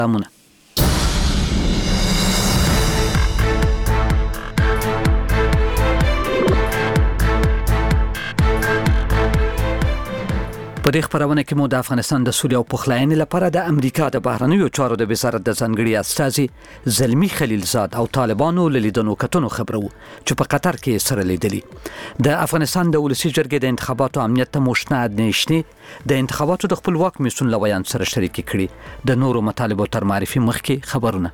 امونه په دې خبرونه کې مو د افغانستان د سولې او پخلاینې لپاره د امریکا د بهرنیو چارو د وزارت د ځانګړي استازي زلمی خلیلزاد او طالبانو لیدنو کتنو خبرو چې په قطر کې سره لیدلي د افغانستان د ولسی جرګې د انتخاباتو امنیت ته مشناد نشني د انتخاباتو د خپلواک میسون لویان سره شریک کړي د نورو مطالبو تر معرفي مخکې خبرونه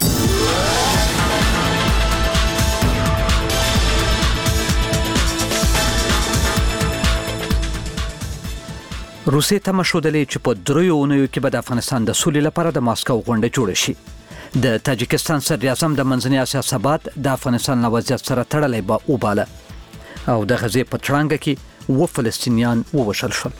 روسیې ته مشودلې چې په دریو اونیو کې به د افغانستان د سولې لپاره د ماسکو غونډه جوړه شي د تاجکستان صدر اعظم د منځنۍ اسیا ثبات د افغانستان له وضعیت سره تړلی به وباله او د غزې په تړانګه کې فلسطینیان ووژل شول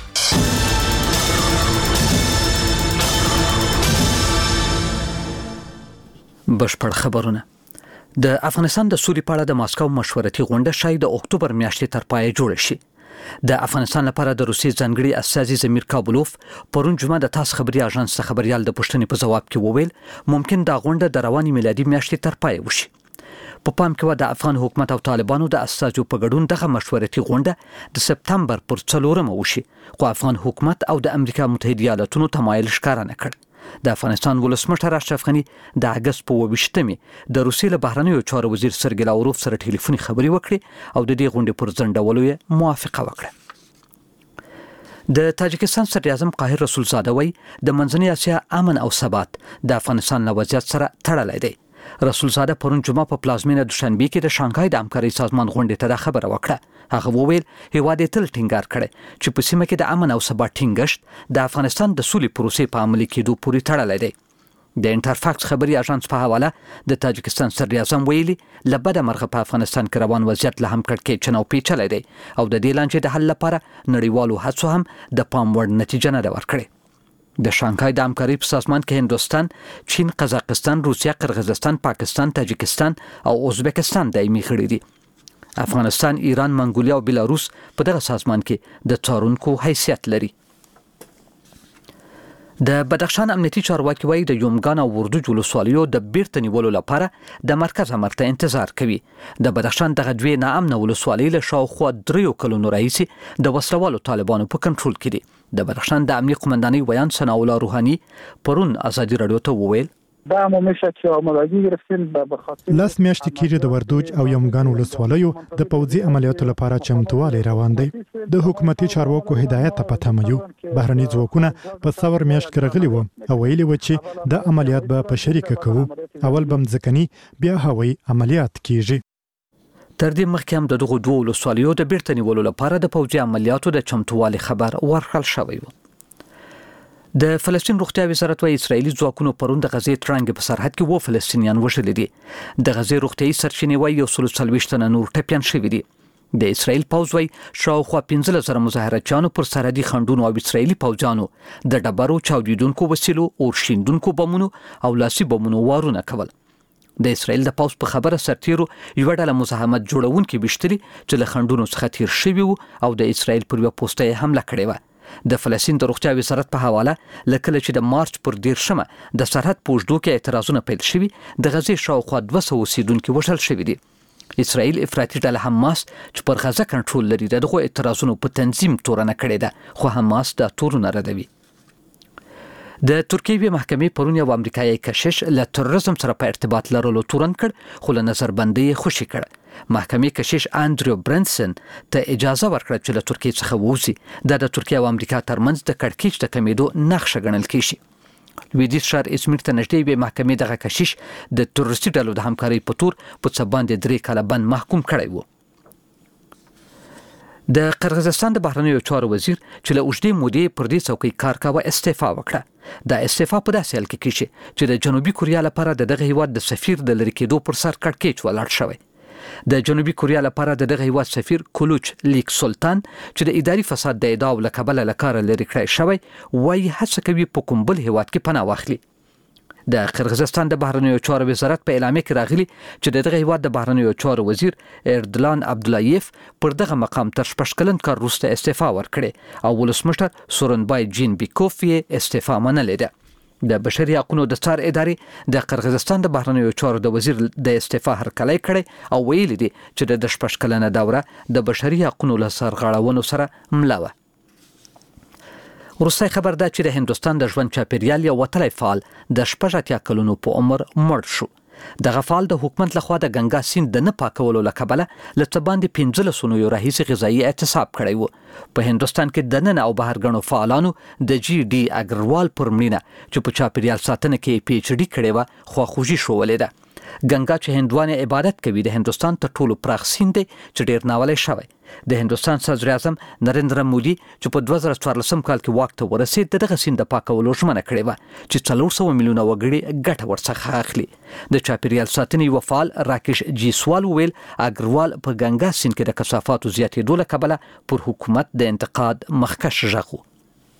بشپړ خبرونه د افغانستان د سولې په اړه د ماسکو مشورتي غونډه شاید د اکتوبر میاشتې تر پای جوړه شي د افغانستان لپاره د روسیې ځانګړي استازي زمیر کابلوف پرون جمعه د تاس خبري اژانس څخه خبريال د پښتنې په جواب کې وویل ممکن دا غونډه د رواني میلادي میاشتې تر پای وشي په پام کې و د افغان حکومت او طالبانو د استازو په ګډون دغه مشورتي غونډه د سپتمبر پر 4 وشي خو افغان حکومت او د امریکا متحده ایالاتونو تمایل ښکاره نه کړ د افغانستان ولسمشر اشرف غنی د اگست په 28مې د روسیې له بهرنیو چارو وزیر سرګی لاوروف سره ټلیفوني خبري وکړي او د دې غونډې پر ځنډولو یې موافقه وکړه د تاجکستان صدر اعظم قاهر رسول زاده وایي د منځنۍ اسیا امن او ثبات د افغانستان له وضعیت سره تړلی دی رسول زاده پرون جمعه په پلازمینه دوشنبه کې د شانګهای د همکارۍ سازمان غونډې ته د خبره وکړه هغه وویل هیواد تل ټینګار کړي چې په سیمه کې د امن او ثبات ټینګښت د افغانستان د سولې پروسې په عملي کېدو پورې تړلی دی د انټرفاکس خبري اژانس په حواله د تاجکستان صدر اعظم ویلي لبد مرغه په افغانستان کې روان وضعیت له هم کړکې چنو پیچلې دی او د دې لانجې د حل لپاره نړیوالو هڅو هم د پام وړ نتیجه نه ورکړي د شانګهای د همکارۍ په سازمان کې هندوستان، چین، قزاقستان، روسیه، قرغیزستان، پاکستان، تاجکستان او ازبکستان دایمي غړي دي. افغانستان، ایران، منګولیا او بلاروس په دغه سازمان کې د څارونکو حیثیت لري. د بدخشان امنیتي چارواکي وایي د یومګان او وردوج ولسوالیو د بیرته نیولو لپاره د مرکز امر ته انتظار کوي. د بدخشان دغه دوی ناامنه ولسوالۍ له شاوخوا 3 کلونو راهیسې د وسلوالو طالبانو په کنټرول کې دي. د بدخشان د امنیتي قومندانۍ ویان ثناء الله روحاني پرون ازادي رادیو ته وویل دا عمومي شکل عملي گرفتن به خاطر لاس میاشتې کېږي د وردوج او یومګان ولسوالیو د پوځي عملیاتو لپاره چمتووالی روان دی. د حکومتي چارواکو هدایت ته پته یو بهرني ځواکونه په څور میاشت کې راغلي وو او ویلي و چې د عملیات به په شریکه کوو. اول بم ځکني بیا هوایي عملیات کیږي. تر دې مخکې هم د دغو دوه ولسوالیو د بیرته نیولو لپاره د پوځي عملیاتو د چمتووالي خبر ورکړل شوی و. د فلسطین روغتیا وزارت وايي اسرایلی ځواکونو پرون د غزې ترانګ په سرحد کې و فلسطینیان وژلي دي. د غزې روغتیايي سرچینې وايي 140 تنه نور ټپیان شوي دي. د اسرایل پوځ وايي شاوخوا 15,000 مظاهراتچیانو پر سرحدي خنډونو او اسرایلی پوځانو د ډبرو چاودیدونکو وسیلو اورشیندونکو بمونو او لاسي بمونو وارونه کول. د اسرایل د پوځ په خبره سرتیرو یو ډله مزاحمت جوړونکي بشتري چې له خنډونو څخه تیر شوي او د اسرایل پر یو پوسټه حمله کړې و. د فلسطین د روغتیا وزارت په حواله لکه چې د مارچ پر 10 د سرحد پوجدو کې اعتراضونه پیل شوي د غزې شاوخوا 200 اوسیدونکو وژل شوي دي. اسرایل افراطي ډله حماس چې پر غزه کنټرول لري دغه اعتراضونو په تنظیم تورنه کړې ده خو حماس دا تورونه ردوي. د ترکیې محکمې پرون یو امریکایي کشیش له تروریزم سره په ارتباط لرلو تورن کړ خو له نظربندۍ خوشي کړ. محکمې کشیش اندریو برنسن ته اجازه ورکړه چې له ترکیې څخه ووځي. دا د ترکیې او امریکا ترمنځ د کړکېچ د کمیدو نقشه ګڼل کیږي. لویدیځ ښار ازمیر ته نږدې وي محکمې دغه کشیش د تروریستي ډلو د همکارۍ په تور په څه باندې 3 کاله بند محکوم کړی و. د قرغیزستان د بهرنیو چارو وزیر چې له اوږدې مودې پر دې څوکۍ کار کاوه استعفا وکړه. دا استعفا په داسې حال کې کیږي چې د جنوبي کوریا لپاره دغه هیواد د سفیر د لری کېدو پر سر کړکېچ ولاړ شوی. د جنوبي کوریا لپاره دغه هیواد سفیر کولوچ لیک سلطان چې د اداري فساد د ادعاو له کبله له کاره لري کړی شوی وایي هڅه کوي په کوم بل هیواد کې پناه واخلي. د قرغیزستان د بهرنیو چارو وزارت په اعلامیه کې راغلي چې دغه هیواد د بهرنیو چارو وزیر اردلان عبدالایف پر دغه مقام تر 6 کلن کار وروسته استعفا ورکړي او ولسمشر سورنبای جین بیکوف یې استعفا منلې ده. د بشري حقوقو د څار ادارې د قرغیزستان د بهرنیو چارو د وزیر د استعفا هرکلی کړی او ویلي دي چې د 16 کلنه دوره د بشري حقوقو له سرغړونو سره مله وه. وروستی خبر ده چې د هندوستان د ژوند چاپیریال یو وتلی فعال د 18 کلونو په عمر مړ شو. دغه فعال د حکومت لخوا د ګنگا سیند د نه پاکولو له کبله له څه باندې 15 نورو راهیسې غذایي اعتصاب کړی و. په هندوستان کې د نن او بهر غنو فعالانو د جی ډي اګروال پر مړینه چې په چاپیریال ساتنه کې پی ایچ ډي کړی و خواخوږي شولې ده. ګنگا چې هندوانه عبادت کوي د هندوستان تر ټولو پراخ سیند دی چې ډیر ناولی شوی. د هندوستان صدر اعظم نریندرا مودي چې په 2014 کال کې واک ته ورسید دغه سیند د پاکولو ژمنه کړې و چې 400 میلیونه وګړي ګټه ورڅخه اخلي. د چاپیریال ساتنې یو فعال راکیش جیسوال ویل اګروال په ګنگا سیند کې د کثافاتو زیاتېدو له کبله پر حکومت د انتقاد مخکش غږ و.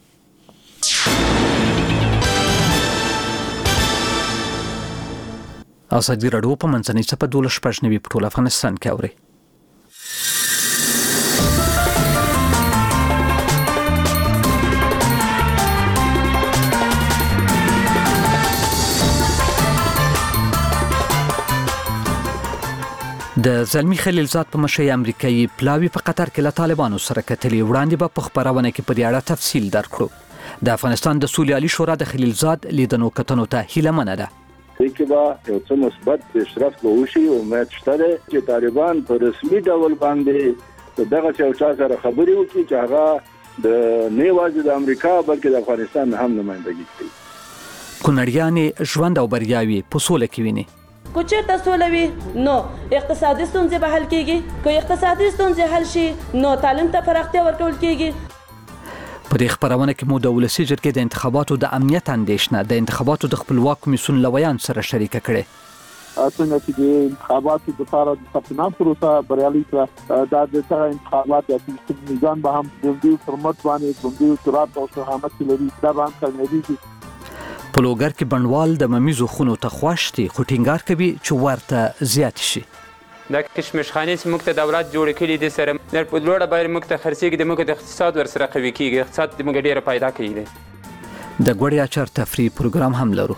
ازادي راډیو په منځنۍ څپه 12 په ټول افغانستان کې اوري. د زلمی خلیلزاد په مشرۍ امریکایي پلاوی په قطر کې له طالبانو سره کتلې. وړاندې به په خبرونه کې په دې اړه تفصیل درکړو. د افغانستان د سولې عالی شورا د خلیلزاد لیدنو کتنو ته هیله منه ده. کې به یو څه مثبت پیشرفت وشي او امید شته چې طالبان په رسمي ډول باندې دغه یو چا سره خبرې وکړي چې هغه د نه یوازې د امریکا بلکې د افغانستان هم نمائندګي کوي. کونړیانې ژوند او بریاوي په سوله کې ویني. کو چېرته سوله وي نو اقتصادي ستونزې به حل کېږي. که اقتصادي ستونزې حل شي نو تعلیم ته پراختیا ورکول کېږي. په دې خبرونه کې مو د ولسي جرګې د انتخاباتو د امنیت اندېښنه د انتخاباتو د خپلواک کمیسیون لویان سره شریکه کړې. څنګه چې د انتخاباتو لپاره د ثبت نام پروسه بریالي کړه دا د څنګه انتخابات د سیستم نظام به هم د دې فرمت باندې د دې ترات او شهامت لري دا به هم کامیابي. په لوګر کې بڼوال د ممیزو خونو ته خواشتي خو ټینګار کوي چې ورته زیات شي. دا کشمشخانې چې موږ ته دولت جوړ کړي دي سره در په لوړه باندې موږ ته خرڅېږي د موږ د اقتصاد ورسره قوي کېږي. اقتصاد د موږ ډېره پیدا کوي دی. د ګوړې اچار تفریح پروګرام هم لرو.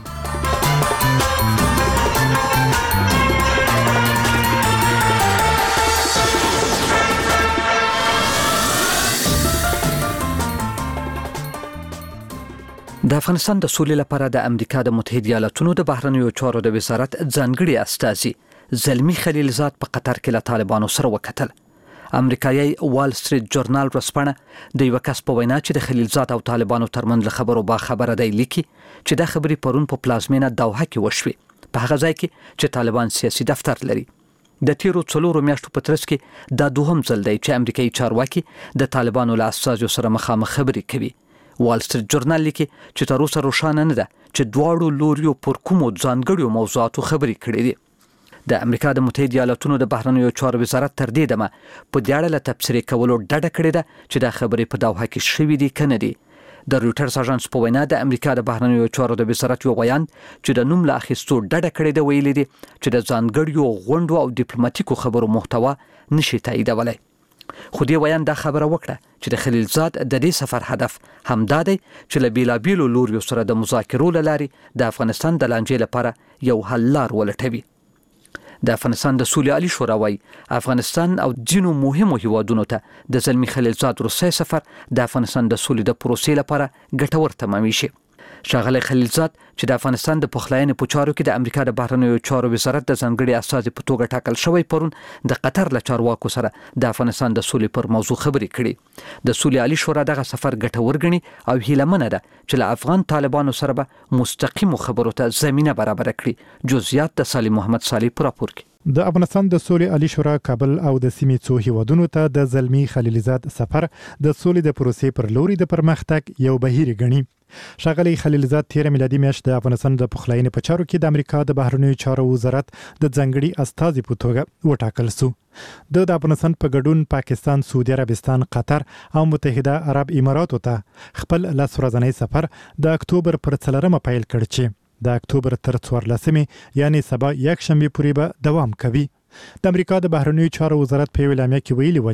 د افغانستان د سولې لپاره د امریکا د متحده ایالاتونو د بهرنیو چارو د وزارت ځانګړي استازي زلمی خلیلزاد په قطر کې له طالبانو سره وکتل. امریکایي وال سټریټ جورنال ورځپاڼه د یو کس په وینا چې د خلیلزاد او طالبانو ترمنځ خبرو با خبره دی لیکي چې دا خبرې پرون په پلازمینه دوحه کې وشوې په هغه ځای کې چې طالبان سیاسي دفتر لري. د تیرو 4 میاشتو په ترڅ کې دا دوهم ځل دی چې امریکایي چارواکي د طالبانو له استازو سره مخامخ خبرې کوي. وال سټریټ جورنال لیکي چې تر اوسه روښانه نه ده چې دواړو لوریو پر کومو ځانګړو موضوعاتو خبرې کړې دي. د امریکا د متحده ایالاتونو د بهرنیو چارو وزارت تر دې دمه په دې اړه له تبصرې کولو ډډه کړې ده چې دا خبرې په دوحه کې شوې دي که نه دي. د رویټرز اژانس په وینا د امریکا د بهرنیو چارو د وزارت یو بیان چې د نوم له اخیستو ډډه کړې ده ویلي دي چې د ځانګړو غونډو او ډیپلوماټیکو خبرو محتوا نشي تاییدولی. خو دې بیان دا خبره وکړه چې د خلیلزاد د دې سفر هدف همدا دی چې له بیلابیلو لوریو سره د مذاکرو له لارې د افغانستان د لانجې لپاره یو حل لار ولټوي. د افغانستان د سولې عالی شورا وايي افغانستان او ځینو مهمو هیوادونو ته د زلمی خلیلزاد روسي سفر د افغانستان د سولې د پروسې لپاره ګټور تمامي شي. ښاغلی خلیلزاد چې د افغانستان د پخلاینې په چارو کې د امریکا د بهرنیو چارو وزارت د ځانګړي استازي په توګه ټاکل شوی پرون د قطر له چارواکو سره د افغانستان د سولې پر موضوع خبرې کړي. د سولې عالی شورا دغه سفر ګټور ګڼي او هیله منه ده چې له افغان طالبانو سره به مستقیمو خبرو ته زمینه برابر کړي. جزئیات د سالم محمد صالح پر راپور کې. د افغانستان د سولې عالی شورا کابل او د سیمې څو هیوادونو ته د زلمی خلیلزاد سفر د سولې د پروسې پر لوري د پرمختګ یو بهیر ګڼي. ښاغلی خلیلزاد 13 میلادي میاشت د افغانستان د پخلاینې په چارو کې د امریکا د بهرنیو چارو وزارت د ځانګړي استازي په توګه وټاکل شو. د افغانستان په ګډون پاکستان، سعودي عربستان، قطر او متحده عرب اماراتو ته خپل لس ورځنی سفر د اکتوبر پر 4 پیل کړ چې د اکتوبر تر 14 یعنی سبا یک شنبه پورې به دوام کوي. د امریکا د بهرنیو چارو وزارت په اعلامیه کې ویلي و چې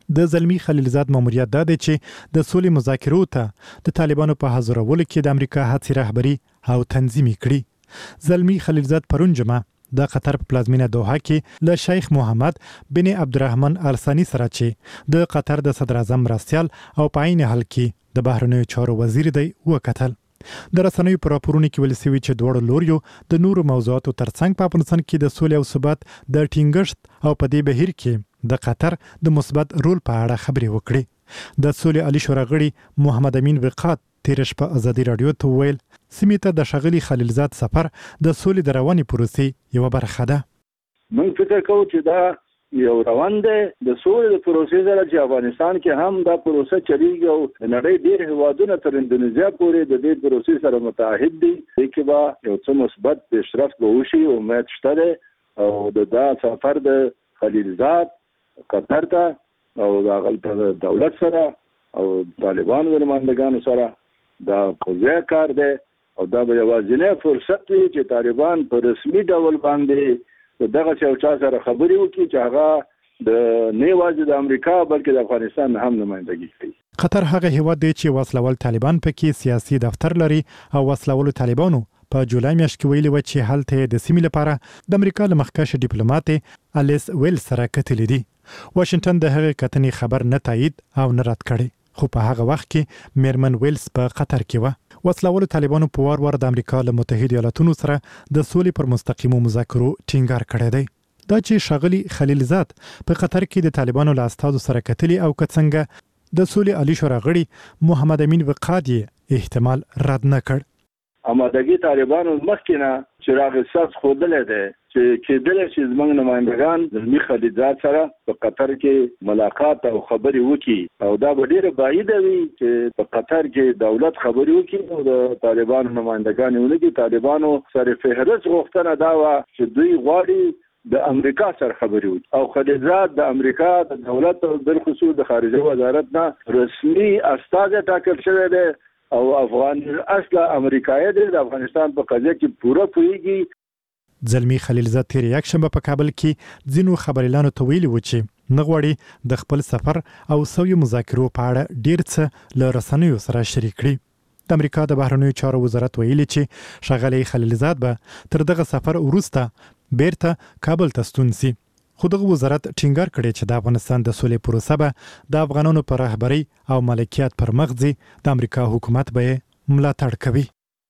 د زلمی خلیلزاد ماموریت دا دی چې د سولې مذاکرو ته د طالبانو په حاضرولو کې د امریکا هڅې رهبري او تنظیم کړي. زلمی خلیلزاد پرون جمعه د قطر په پلازمینه دوحه کې له شیخ محمد بن عبدالرحمن آل ثانی سره چې د قطر د صدر اعظم مرستیال او په عین حال کې د بهرنیو چارو وزیر دی وکتل. د رسنیو په راپورونو کې ویل شوي چې دواړو لوریو د نورو موضوعاتو ترڅنګ په افغانستان کې د سولې او ثبات د ټینګښت او په دې بهیر کې د قطر د مثبت رول په اړه خبرې وکړي. د سولې عالی شورا غړي محمد امین وقات تیر شپه ازادي رادیو ته ویل سیمې ته د ښاغلي خلیلزاد سفر د سولې د روانې پروسې یوه برخه ده. موږ فکر کوو چې دا یو روان دی د سولې د پروسې سره چې افغانستان کې هم دا پروسه چلیږي او نړۍ ډېر هیوادونه تر اندونیزیا پورې د دې پروسې سره متعهد دي چې به یو څه مثبت پیشرفت به وشي. امید شته دی او دا سفر د خلیلزاد قطر ته او د دولت سره او طالبانو د نمائندګانو سره دا کوزه کار دی او دا به یوازینی فرصت وي چې طالبان په رسمي ډول باندې دغه یو چا سره خبرې وکړي چې هغه د نه یوازې د امریکا بلکې د افغانستان هم نمائندګي کوي. قطر هغه هیواد دی چې وسلوال طالبان پکې سیاسي دفتر لري او وسلوال طالبانو په جولای میاشت کې ویلي و چې هلته د سیمې لپاره د امریکا له مخکښ ډیپلوماټ الیس ویل سره کتلې دي. واشنگټن د هغې کتنې خبر نه تایید او نه رد کړي خو په هغه وخت کې میرمن ویلز په قطر کې و. وسلوال طالبانو په وار د امریکا له متحده ایالاتونو سره د سولې پر مستقیمو مذاکرو ټینګار کړی دی. دا چې ښاغلي خلیلزاد په قطر کې د طالبانو له استازو سره کتلي او که څنګه د سولې عالی شورا غړي محمد امین وقاد یې احتمال رد نه کړ. امادګي طالبانو مخکې نه چې راغساس ښودلی دی چې کېدلی چې زموږ نمایندګان زلمي خلیلزاد سره په قطر کې ملاقات او خبرې وکړي او دا به ډېره بعیده وي چې په قطر کې دولت خبرې وکړي او د طالبانو نمایندګان یې ونه کړي. طالبانو سره فهرست غوښتنه دا وه چې دوی غواړي د امریکا سره خبرې وکړي او خلیلزاد د امریکا د دولت او بالخصوص د خارجه وزارت نه رسمي استازی ټاکل شوی دی او افغان اصله امریکایي دی د افغانستان په قضیه کې پوره پوهیږي. زلمی خلیلزاد تیر یک شنبه په کابل کې ځینو خبريالانو ته ویلي و چې نه غواړي د خپل سفر او سوي مذاکرو په اړه ډیر څه له رسنیو سره شریک کړي. د امریکا د بهرنیو چارو وزارت ویلي چې ښاغلی خلیلزاد به تر دغه سفر وروسته بیرته کابل ته ستون سي. خو دغه وزارت ټینګار کړی چې د افغانستان د سولې پروسه به د افغانانو پر رهبري او ملکیت پر مغزي د امریکا حکومت به ملاتړ کوي.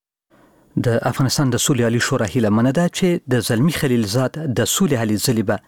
د افغانستان د سولې عالی شورا هیله منه ده چې د زلمی خلیلزاد د سولې هلې ځلې به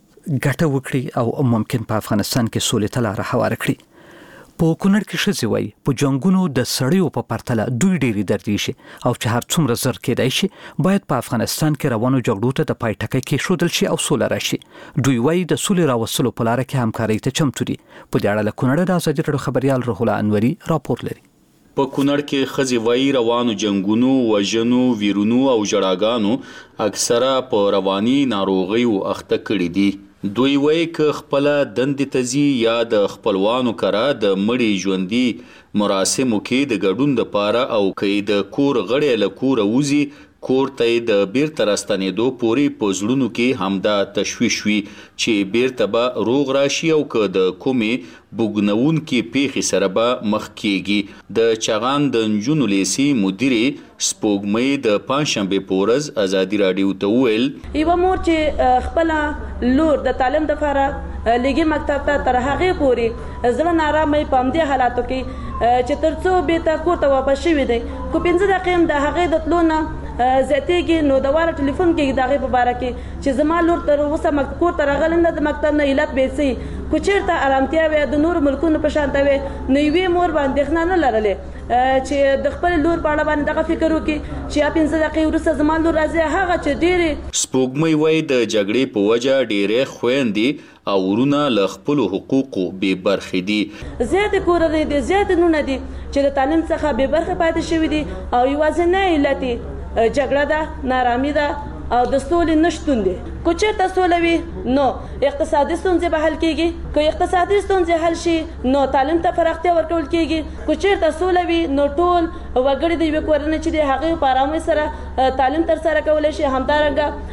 ګټه وکړي او ممکن په افغانستان کې سولې ته لاره هواره کړي. په کونړ کې ښځې وایي په جنګونو د سړیو په پرتله دوی ډېرې دردي شي او چې هر څومره زر کېدای شي باید په افغانستان کې روانو جګړو ته د پای ټکی کېښودل شي او سوله راشي. دوی وایي د سولې راوستلو په لاره کې همکارۍ ته چمتو دي. په دې اړه له کونړه د ازادي راډیو خبریال روح الله انوري راپور لري. په کونړ کې ښځې وایي روانو جنګونو، وژنو، ویرونو او ژړاګانو اکثره په رواني ناروغیو اخته کړي دي. دوی وایي که خپله دندې ته ځي یا د خپلوانو کره د مړي ژوندي مراسمو کې د ګډون دپاره او که د کور غړی له کوره وځي کور ته د بیرته راستنېدو پورې په زړونو کې همدا تشویش وي چې بیرته به روغ راشي او که د کومې بوږنونکې پیښې سره به مخ کیږي. د چغان د نجونو لیسې مدیرې سپوږمۍ د پنجشنبې په ورځ ازادي راډیو ته وویل یوه مور چې خپله لور د تعلیم دپاره لږې مکتب ته تر هغې پورې زړه نارامه په همدې حالاتو کې چې تر څو بیرته کور ته واپس شوي دی خو 15 دقیقې هم د هغې د تلو نه زیاتېږي نو د واره ټلیفون کېږي د هغې په باره کې چې زما لور تر اوسه کور ته راغلې نه د مکتب نه علت بې څه خو چېرته ارامتیا وی د نورو ملکونو په شانته وی نو یوې مور به اندېښنه نه لرلې چې د خپلې لور په اړه باندې دغه فکر وکړي چې یا 15 دقیقې وروسته زما لور راځي هغه چې ډېرې سپوږمۍ وایي د جګړې په وجه ډېرې خویندې او ورونه له خپلو حقوقو بې برخې دي. زیاتې کورنۍ دي زیاتې نونه دي چې د تعلیم څخه بې برخې پاتې شوي دي او یوازینی علت یې جګړه ده، نارامي ده او د سولې نشتون دی. که چېرته سوله وي نو اقتصادي ستونزې به حل کېږي، که اقتصادي ستونزې حل شي نو تعلیم ته پراختیا ورکول کېږي، که چېرته سوله وي نو ټول وګړي د یوې کورنۍ چې د هغې په ارامۍ سره تعلیم ترسره کولی شي. همدارنګه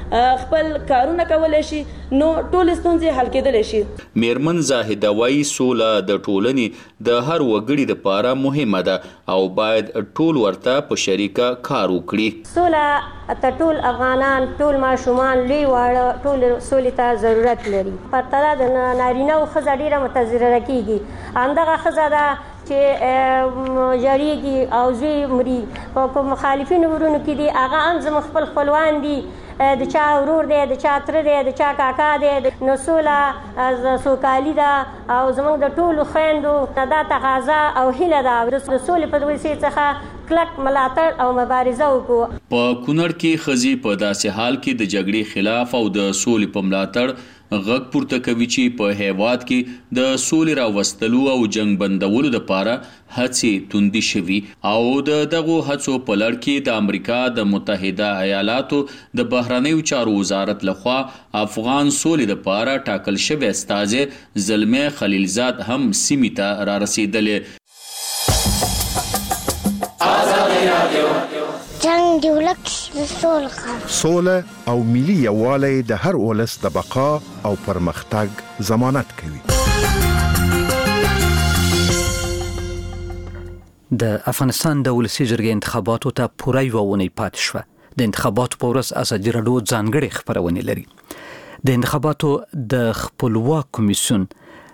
خپل کارونه کولای شي نو ټول ستونزې حل کېدلی شي. میرمن زاهده وایي سوله د ټولنې د هر وګړي لپاره مهمه ده او باید ټول ورته په شریکه کار وکړي. سوله ته ټول افغانان ټول ماشومان لوی واړه ټول سولې ته ضرورت لري. پرتله د نارینه او ښځه ډېره متضرره کېږي. همدغه ښځه ده چې جاریږي او زوی مري په مخالفینو ورونو کې دي هغه هم زموږ خپل خپلوان دي د چا ورور دی د چا تره دی د چا کاکا دی نو سوله سوکالي ده او زموږ د ټولو خویندو دا تقاضا او هیله ده د سولې په وسیله څخه کلک ملاتړ او مبارزه وکړو. په کونړ کې ښځې په داسې حال کې د جګړې خلاف او د سولې په ملاتړ غږ پورته کوي چې په هیواد کې د سولې راوستلو او جنگ بندولو لپاره هڅې توندې شوي او د دغو هڅو په لړ کې د امریکا د متحده ایالاتو د بهرنیو چارو وزارت لخوا افغان سولې لپاره ټاکل شوی استازی زلمي خلیلزاد هم سیمې ته را رسېدلی. جنگ دی ولک سوله او ملي یووالی د هر ولس د بقا او پرمختګ ضمانت کوي. د افغانستان د ولسي جرګې انتخاباتو ته پوره یوه اونۍ پاتې شوه. د انتخاباتو په ورځ ازادي راډیو ځانګړې خپرونې لري. د انتخاباتو د خپلواک کمیسیون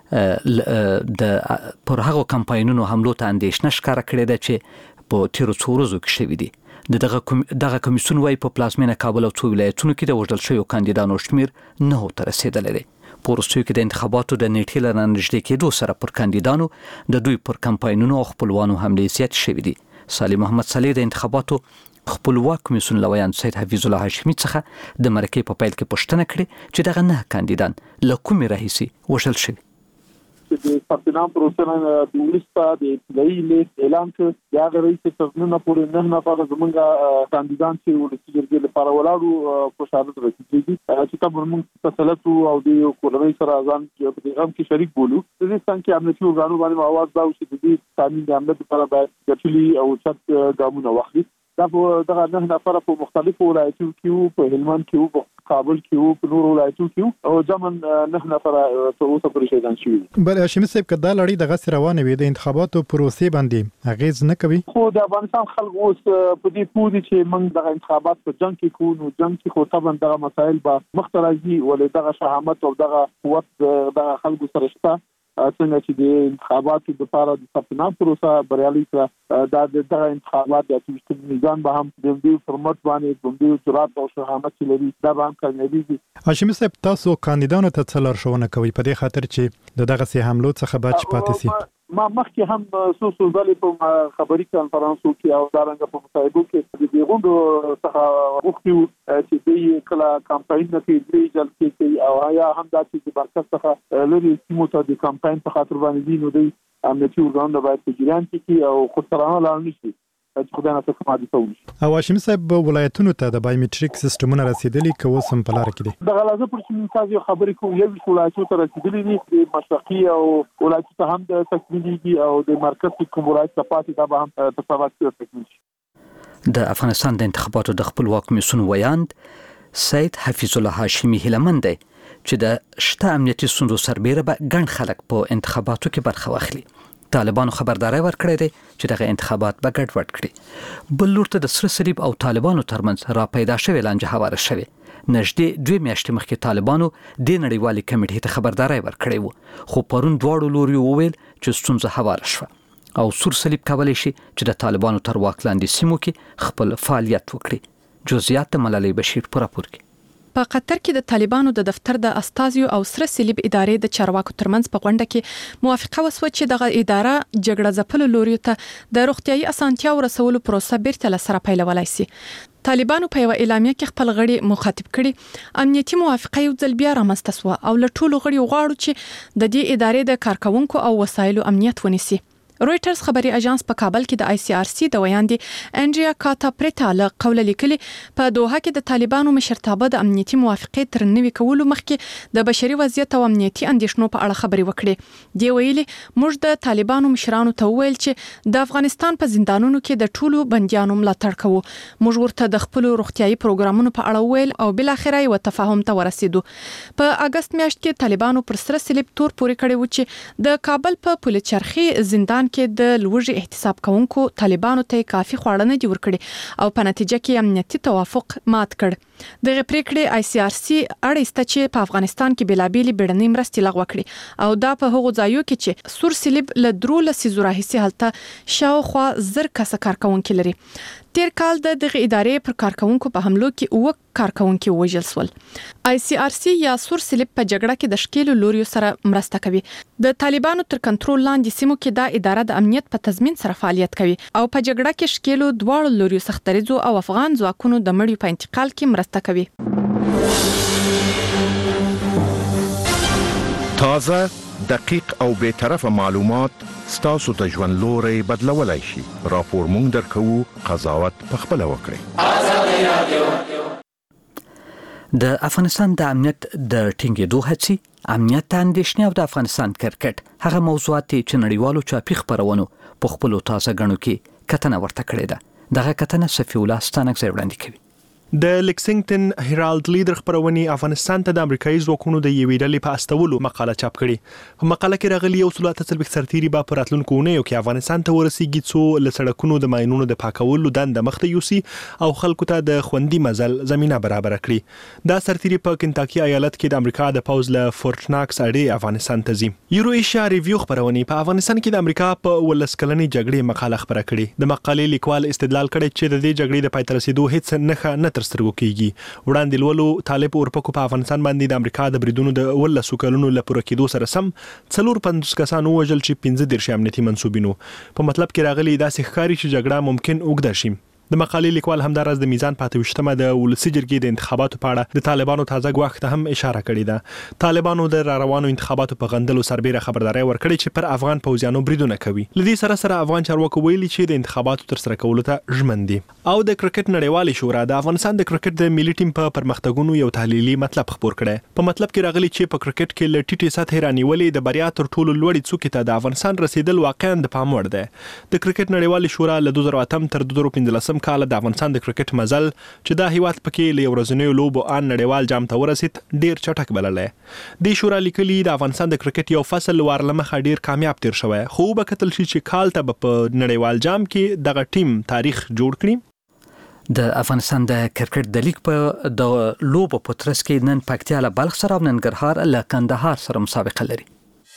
پر هغو کمپاینونو حملو ته اندېښنه ښکاره کړې ده چې په تیرو څو ورځو کې شوي دي. دغه کمیسیون وايي په پلازمینه کابل او څو ولایتونو کې د وژل شویو کاندیدانو شمیر 9 ته رسېدلی دی. په وروستیو کې د انتخاباتو د نیټې له رانږدې کېدو سره پر کاندیدانو د دوی پر کمپاینونو او خپلوانو حملې زیاتې شوي دي. سالم محمد صالح د انتخاباتو خپلواک کمیسیون لویان سید حفیظ الله هاشمي څخه د مرکې په پیل کې پوښتنه کړې چې دغه 9 کاندیدان له کومې راهیسې وژل شوي. د پارتنام پروسه د ولستا د ابتدایي لیست اعلان کړ د هغه رئیس ترنه پورې 9 نفر زمونږ کاندیدان چې ولسي جرګې لپاره ولاړو په شهادت رسیدلي چې تاسو موږ تسلط او د کورنۍ سره ځان په پیغام کې شریک بولو. د دې څنګه امنیتي ورغانو باندې आवाज دا چې د دې قانون د عملیات لپاره باید ګټلي او چت ګامونه واخلي. دا دغه 9 نفر په مختلفو ولایتونو کې په هلمند کې په کابل کې په نورو ولایتونو کې او ځمن 9 نفر په اوسه پورې شهیدان شوي. بل هاشمي صاحب کدا لړۍ دغه روانه وي د انتخاباتو پروسې باندې اغیز نه کوي. خو د افغانستان خلک اوس په دې پوهې چې موږ د انتخابات په جنگ کې کوو نو جنگ کې خو طبعا دغه مسایل به مختلفي ولې دغه شهامت او دغه قوت دغه خلکو سره شته څنګه چې د انتخاباتو لپاره د ثبتنام پروسه بریالي کړه. دا دغه انتخابات د اتوشتي میزان به هم د دې فرمت باندې د دې جرأت او شهامت لري دا به هم کامیابیږي. هاشمي صاحب تاسو کاندیدانو ته څه لارښوونه کوي په دې خاطر چې دغه سي حملو څخه بچ پاتې سي؟ ما مخکې هم څو ځلې په خبري کانفرنسو کې او دارنګه په مصاحبو کې د غونډو څخه وغوښتو چې دوی کله کمپاین نه کوي دوی جلسې کوي او یا هم دا چې د مرکز څخه لري سیمو ته د کمپاین په خاطر باندې دي نو دوی امنیتي ورغانونه باید په جریان کې او خسرانه لاړ نشي چې خدای نه څه مادي تول. او هاشمي صاحب ولایتونو ته د بایومټریک سیستمونه رسیدلي کوم سم په لار کې دي. د غلازه پر سیمه یو خبرې کوم یو ولایتونو ته رسیدلي دي د مشرقي او ولایتونو ته هم د تکمیلي او د مرکز کوم ولایت ته پاتې دا به هم تفاوت کوي. د افغانستان د انتخاباتو د خپلواک کمیسیون ویاند سید حفیظ الله هاشمي هیلمن دی چې د شته امنیتي ستونزو سربیره به ګڼ خلک په انتخاباتو کې برخه واخلي. طالبانو خبرداري ورکړې ده چې دغه انتخابات به ګډوډ کړي. بل لور ته د سره صلیب او طالبانو ترمنځ را پیدا شوې لانجه هواره شوې. نږدې 2 میاشتې مخکې طالبانو د نړیوالې کمیټې ته خبرداري ورکړې وو خو پرون دواړو لوري وویل چې ستونزه هواره شوه او سور صلیب کولی شي چې د طالبانو تر واک لاندې سیمو کې خپل فعالیت وکړي. جزئیات د ملالۍ بشیر په راپور کې. په قطر کې د طالبانو د دفتر د استازیو او سره صلیب ادارې د چارواکو ترمنځ په غونډه کې موافقه وسوه چې دغه اداره جګړه ځپلو لوریو ته د روغتيایي اسانتیاو رسولو پروسه بیرته لسره پیلولای شي. طالبانو په یو اعلامیه کې خپل غړي مخاطب کړي امنیتي موافقه یو ځل بیا رامنځته شوه او له ټولو غړي غواړو چې د دې ادارې د کارکونکو او وسایلو امنیت ونیسي. رويټرز خبري اژانس په کابل کې د ICRC د ویاندې انډریا کاتا پریتا له قوله لیکلي په دوحه کې د طالبانو مشرتابه د امنیتي موافقې تر نوي کولو مخکې د بشري وضعیت او امنیتي اندېښنو په اړه خبري وکړي دی ویلي موږ د طالبانو مشرانو ته وویل چې د افغانستان په زندانونو کې د ټولو بنديانو ملاتړ کوو موږ ورته د خپل روغتيایي پروګرامونو په اړه وویل او بل اخره یو تفاهم ته ورسېدو په اگست میاشت کې طالبانو پر سره سلیب تور پورې کړی و چې د کابل په پلچرخي زندان کې د لوږې احتساب کوونکو طالبانو ته کافي خواړه نه دي ورکړي او په نتیجه کې امنیتي توافق مات کړ د پریکړې ICRC اړیسته چې په افغانستان کې بلابېلې بیړنۍ مرستې لغوه کړي او دا په هغو ځایو کې چې سور سلیب له 13 راهیسې هلته شاوخوا 1000 کسه کارکونکي لري تیر کال د دغه ادارې پر کارکونکو په حملو کې 9 کارکونکي وژل شول ICRC یا سور سلیب په جګړه کې د شکیلو لوريو سره مرسته کوي د طالبانو تر کنټرول لاندې سیمو کې دا اداره د امنیت په تضمین سره فعالیت کوي او په جګړه کې شکیلو دواړو لوريو سختریزو او افغان ځواکونو د مړیو په انتقال کې مرسته کوي تازه دقیق او به طرفه معلومات ستاسو ته ژوند لوري بدلولای شي راپور مونږ درکو قضاوت په خپل وکړئ د افغانستان د امنیت د ټینګېدو هڅې امنیت اندېښنې او د افغانستان کرکټ هغه موضوعات چې نړیوالو چاپی خبرونو په خپل تازه غنو کې کتنه ورته کړې ده دغه کتنه صفی الله ستانک ځای وړاندې کوي د لیکسنګټن هیرالد لیدر خبرونې افغانستان ته د امریکایي ځواکونو د یوې ډلې په استولو مقاله چاپ کړې په مقاله کې راغلي 130 سرتیري به په راتلونکو اونیو کې افغانستان ته ورسیږي څو له سړکونو د ماینونو د پاکولو دنده مخته یوسي او خلکو ته د خوندي مزل زمينه برابر کړي دا سرتیري په کنټاکي ایالت کې د امریکا د پاوز له فورټ ناکس اړې افغانستان ته ځي یورو ایشیا ریویو خبرونې په افغانستان کې د امریکا په ولسکلنې جګړې مقاله خبره کړې د مقالې لیکوال استدلال کړی چې د دې جګړې د پای ته رسیدو هیڅ نه سترګو کېږي وړاندې لولو طالب اورپکو په افغانستان باندې د امریکا د بریدونو د 13 کلونو لپاره کېدو سره سم 450 کسانو وژل چې 15 امنیتي منسوبینو په مطلب کې راغلي داسې ښکاري چې جګړه ممکن اوږده شي د مقالې لیکوال همدارس د میزان پاتوشتمه د ولسی جرګې د انتخاباتو په اړه د طالبانو تازه غوښت هم اشاره کړې ده طالبانو د روانو انتخاباتو په غندلو سربېره خبرداري ورکړې چې پر افغان پوځیانو بریدونه کوي لدی سره افغان چارواکو ویلي چې د انتخاباتو تر سره کولو ته ژمن دي او د کرکټ نړیوالې شورا د افغانستان د کرکټ د ملي ټیم په پرمختګونو یو تحلیلي مطلب خبر کړي په مطلب کې راغلي چې په کرکټ کې ل ټي ټي سطح رانیولې د بریا تر ټولو لوړې څوکې ته د افغانستان رسیدل واقعا د پام وړ ده د کرکټ نړیوالې شورا له 2008 تر 2015 کال د افغانستان د کرکټ مزل چې دا هیواد پکې له ورځنیو لوبو ان نړیوال جام ته ورسید ډیر چټک بللې د شورا لیکلي د افغانستان د کرکټ یو فصل ورلمخه ډیر کامیاب تیر شوی خو به کتل شي چې کال ته په نړیوال جام کې دغه ټیم تاریخ جوړ کړي د افغانستان د کرکټ د لیګ په د لوبو په ترڅ کې نن پکتیا له بلخ سره او ننګرهار له کندهار سره مسابقه لري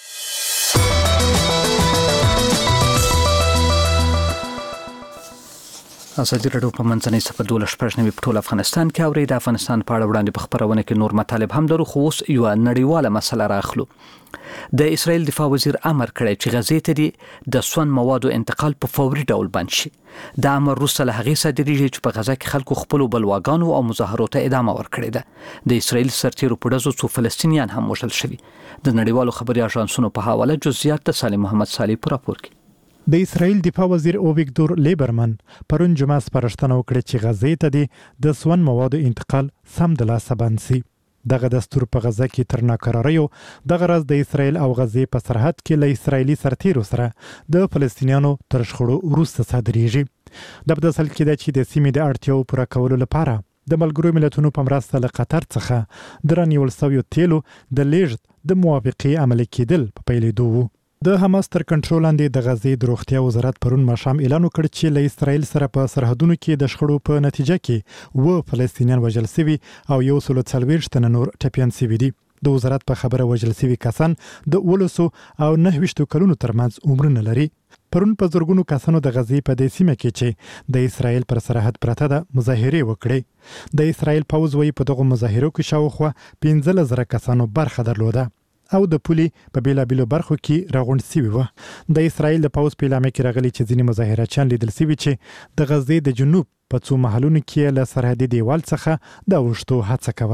ازادي راډیو په منځنۍ صفحه 12 په ټول افغانستان کې اوري د افغانستان په اړه وړاندې په خبرونه کې نور مطالب هم لرو خو اوس یو نړیواله مسله راخلو د اسرائیل دفاع وزیر امر کړی چې غزې ته د سون موادو انتقال په فوري ډول بند شي د امر وروسته له هغې صادریږي چې په غزه کې خلکو خپل بلواګانو او مظاهرو ته ادامه ورکړې ده د اسرائیل سرتیرو په ډزو څو فلسطینیان هم وژل شوي د نړیوالو خبري اژانسونو په حواله جزئیات د سالم محمد صالح په راپور کې د اسرائیل دفاع وزیر اوویګدور لیبرمن پرون جمعه سپارښتنه وکړه چې غزې ته د سون موادو انتقال سم د لاسه بند شي دغه دستور په غزه کې تر ناکراریو دغه راز د اسرائیل او غزې په سرحد کې له اسرائیلي سرتیرو سره د فلسطینیانو تر شخړو وروسته صادریږي د بدل کې د چې د سیمې د اړتیاو پوره کولو لپاره د ملګرو ملتونو په مرسته له قطر څخه د رانیول شویو تیلو د لیږد د موافقې عملي کېدل په پیلېدو وو د حماس تر کنټرول لاندې د غزې د روغتیا وزارت پرون ماښام اعلان وکړ چې له اسرائیل سره په سرحدونو کې د شخړو په نتیجه کې و فلسطینیان وژل شوي او 140 تنه نور ټپیان شوي دي د وزارت په خبره وژل شوي کسان د 19 او 29 کلونو ترمنځ عمرونه لري پرون په زرګونو کسانو د غزې په دې سیمه کې چې د اسرائیل پر سرحد پرته ده مظاهره وکړي د اسرائیل پوځ وایي په دغه مظاهرو کې شاوخوا 15000 کسانو برخه درلوده او د پولي په بیلابیلو برخو کې راغونډ شوي وو د اسرائیل د پوځ په اعلامیه کې راغلي چې ځینې مظاهرچیان لیدل شوي چې د غزې د جنوب په څو محلونو کې له سرحدي دیوال څخه د اوښتو هڅه کوله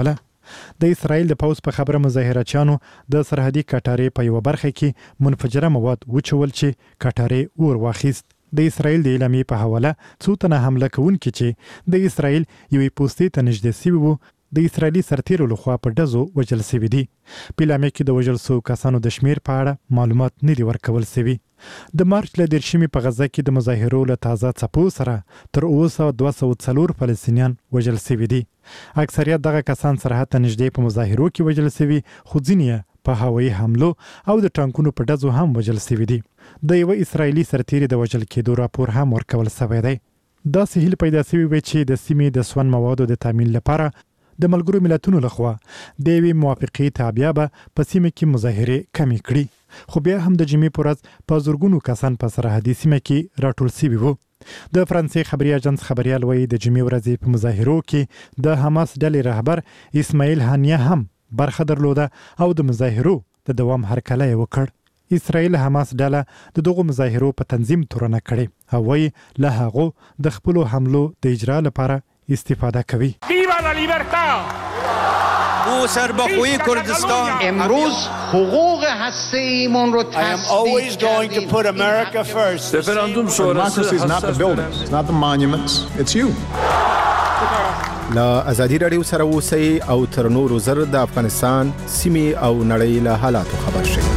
د اسرایل د پوز په خبره مظاهرچیانو د سرحدي کټارې په یو برخه کې منفجره مواد وچول چې کټارې اور واخیست. د اسرایل د اعلامیې په حواله څو تنه حمله کوونکي چې د اسرایل یوې پوستې ته نږدې سوي وو د اسرایلي سرتیرو لخوا په ډزو وژل سوي دي. په اعلامیه کې د وژل سوو کسانو د شمیر په اړه معلومات نه دي ورکول سوي. د مارچ له 10 په غزه کې د مظاهرو له تازه څپو سره تر اوسه 204 فلسطینیان وژل سوي دي. اکثریت دغه کسان سرحد ته نږدې په مظاهرو کې وژل سوي، خو ځینې په هوایي حملو او د ټانکونو په ډزو هم وژل سوي دي. د یو اسرایلي سرتیري د وژل کېدو راپور هم ورکول سوی دی. دا هیله پیدا سوي وي چې د سیمې د سون موادو د تامین لپاره د ملګرو ملتونو لخوا د یوې موافقې تابع به په سیمه کې مظاهرې کمې کړي. خو بیا هم د جمعې په ورځ په زرګونو کسان په سرحدي سیمه کې راټول سوي وو. د فرانسې خبري اژانس خبريال وایي د جمعې ورځې په مظاهرو کې د حماس ډلې رهبر اسماعیل هانیه هم برخه درلوده او د مظاهرو د دوام هرکلی وکړ. اسرائیل حماس ډله د دغو مظاهرو په تنظیم تورنه کړي او وایي له هغو د خپلو حملو د اجرا لپاره استفاده کوي. ویوا لا لیبرتا او سربخوی کردستان امروز حقوق هسته‌ایمون رو always going to put America first. Referendum sonrası is not the buildings, it's not the monuments, it's you. لا ازادي رادیو سره اوسئ او تر نورو زر د افغانستان سیمې او نړۍ له حالاتو خبر شئ.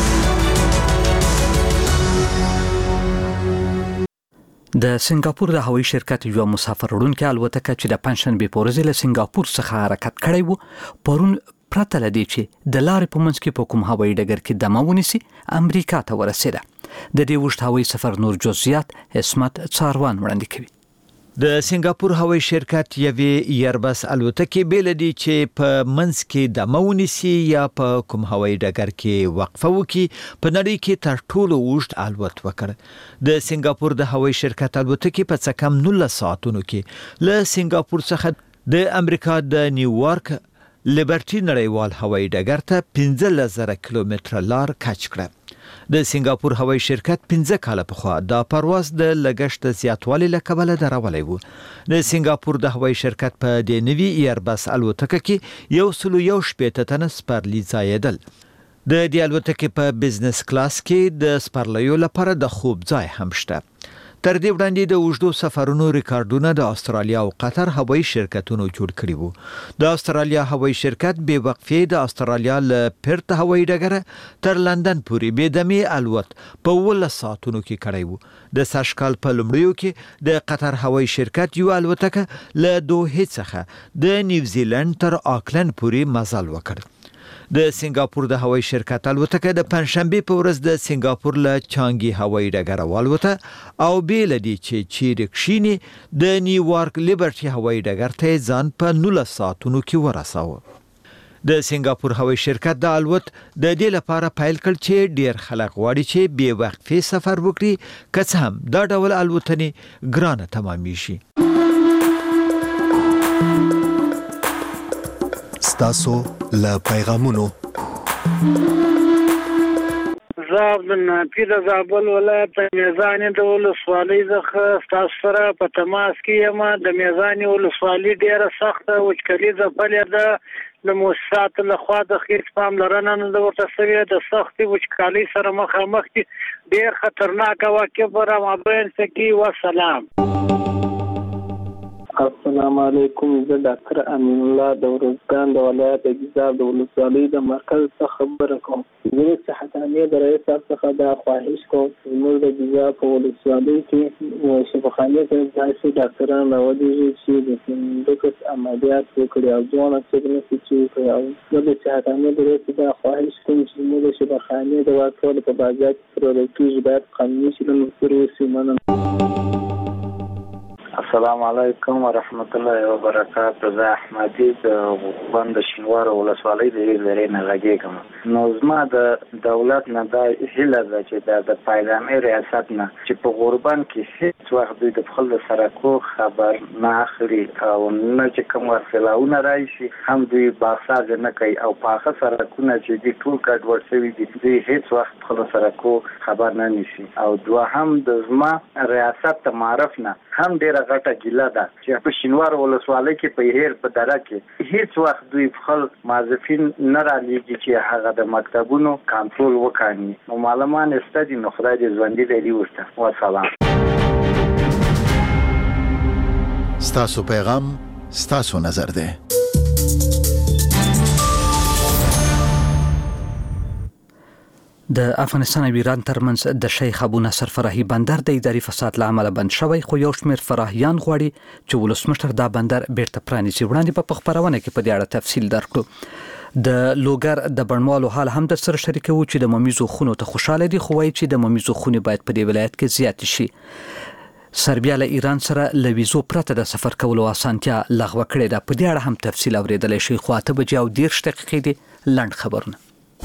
د سنگاپور د هوایي شرکت یو مسافر وړونکي الوتکه چې د پنځشنبې په ورځ له سنگاپور څخه حرکت کړی وو پرون پرته لدی چې د لارې په منځ کې په کوم هوایي ډګر کې دمه ونیسي امریکا ته ورسېده. د دې اوږد هوایي سفر نور جزئیات عصمت څاروان وړاندې کوي. د سنگاپور هوایي شرکت یوې ایربس الوتکې بیل دي چې په منځ کې دمه ونیسي یا په کوم هوایي ډګر کې وقفه وکړي په نړۍ کې تر ټولو اوږد الوت وکړ. د سنگاپور د هوایي شرکت الوتکې په څه کم 19 ساعتونو کې له سنگاپور څخه د امریکا د نیویارک لیبرټي نړیوال هوایي ډګر ته 15000 کیلومتره لار کچ کړه. د سنگاپور هوایي شرکت 15 کاله پخوا د پرواز د لګښت زیاتوالي له کبله درولی وو. د سنگاپور د هوایي شرکت په دې نوي ایربس الوتکه کې 111 تنه سپرلي ځایېدل. د دې الوتکې په بزنس کلاس کې د سپرلیو لپاره د خوب ځای هم شته. تر دې وړاندې د اوږدو سفرونو ریکارډونه د استرالیا او قطر هوایي شرکتونو جوړ کړي وو. د استرالیا هوایي شرکت بې وقفې د استرالیا له پرت هوایي ډګره تر لندن پورې بې دمې الوت په 12 ساعتونو کې کړی وو. د سږکال په لومړیو کې د قطر هوایي شرکت یو الوتکه له دوحې څخه د نیوزیلند تر آکلند پورې مزل وکړ. د سنگاپور د هوایي شرکت الوتکه د پنځشنبه په ورځ د سنگاپور له چانګي هوایي ډګر والوته او بیل دي چې چیرې کښینی د نیویارک لیبرټي هوایي ډګر ته ځان په 19 ساعتونو کې ورساوه. د سنگاپور هوایي شرکت د الوت د دې لپاره پیل کړ چې ډیر خلک غواړي چې بې وقفې سفر وکړي که څه هم دا ډول الوتنې ګرانه تمامي شي. ستاسو له پیغامونو زاب د ناپید زابل ولایت میزان د ولسوالۍ څخه تاسو سره په تماس کې یم. د میزان ولسوالۍ ډیره سخته وچکلي ځپلې ده. د مؤسساتو لخوا د هیڅ پاملرنه نه ورته شوې. د سختې وچکالۍ سره مخامخ دي. ډیر خطرناک واقع به رامابین سکی. وسلام. السلام علیکم. زه ډاکټر امین الله د ورزګان د ولایت ګیزاب د ولسوالۍ د مرکز څخه خبره کوم. زه صحتانه د رئیس څخه د خواهش کوم زموږ د ګیزاب په ولسوالۍ کې شفاخانه ته ځای ډاکټران راوړي چې د سندکس عملیات وکړي او ځوان څنګه چې او د صحتانه د رئیس د خواهش کوم چې موږ شفاخانه د واکول په بازار کې پروژه کې باید قانوني شنه پروسې منو. السلام علیکم ورحمت الله وبرکاته. زه احمدی د بند شینوار ولسوالۍ د لرې نه لګیږم. نو زما د دولت نه دا هیله ده چې د پایلامي ریاست نه چې په غوربان کې هیڅ وخت دوی د خپل سرکو خبر نه اخلي او نه چې کوم وسیلاونه راشي هم دوی باساز نه کوي او پاخه سرکونه چې دوی ټول ګډوډ شوي دي دوی هیڅ وخت خپل سرکو خبر نه نیسي. او دوهم د زما ریاست ته معرف نه هم ډیره غټه ګیله ده چې په شینوار ولسوالۍ کې په هیر په دره کې هیڅ وخت دوی خپل موظفین نه رالیږي چې هغه د مکتبونو کنټرول وکړي. نو معلمان استدي نو خدای دې ژوندي لري ورته. والسلام. ستاسو پیغام ستاسو نظر ده. د افغانستان او ایران ترمنځ د شیخ ابو نصر فراهی بندر د اداري فساد لامل بند شوی، خو یو شمېر فراهیان غواړي چې ولسمشر دا بندر بیرته پرانیزي. وړاندې په خبرونه کې په دې اړه تفصیل درکړو. د لوګر د بڼوالو حال هم در سره شریکو چې د ممیزو خونو ته خوشاله دي، خو وایي چې د ممیزو خونې باید په دې ولایت کې زیات شي. سربیا له ایران سره له ویزو پرته د سفر کولو اسانتیا لغوه کړې ده. په دې اړه هم تفصیل اوریدلی شئ، خو 8:30 دي لنډ خبرونه.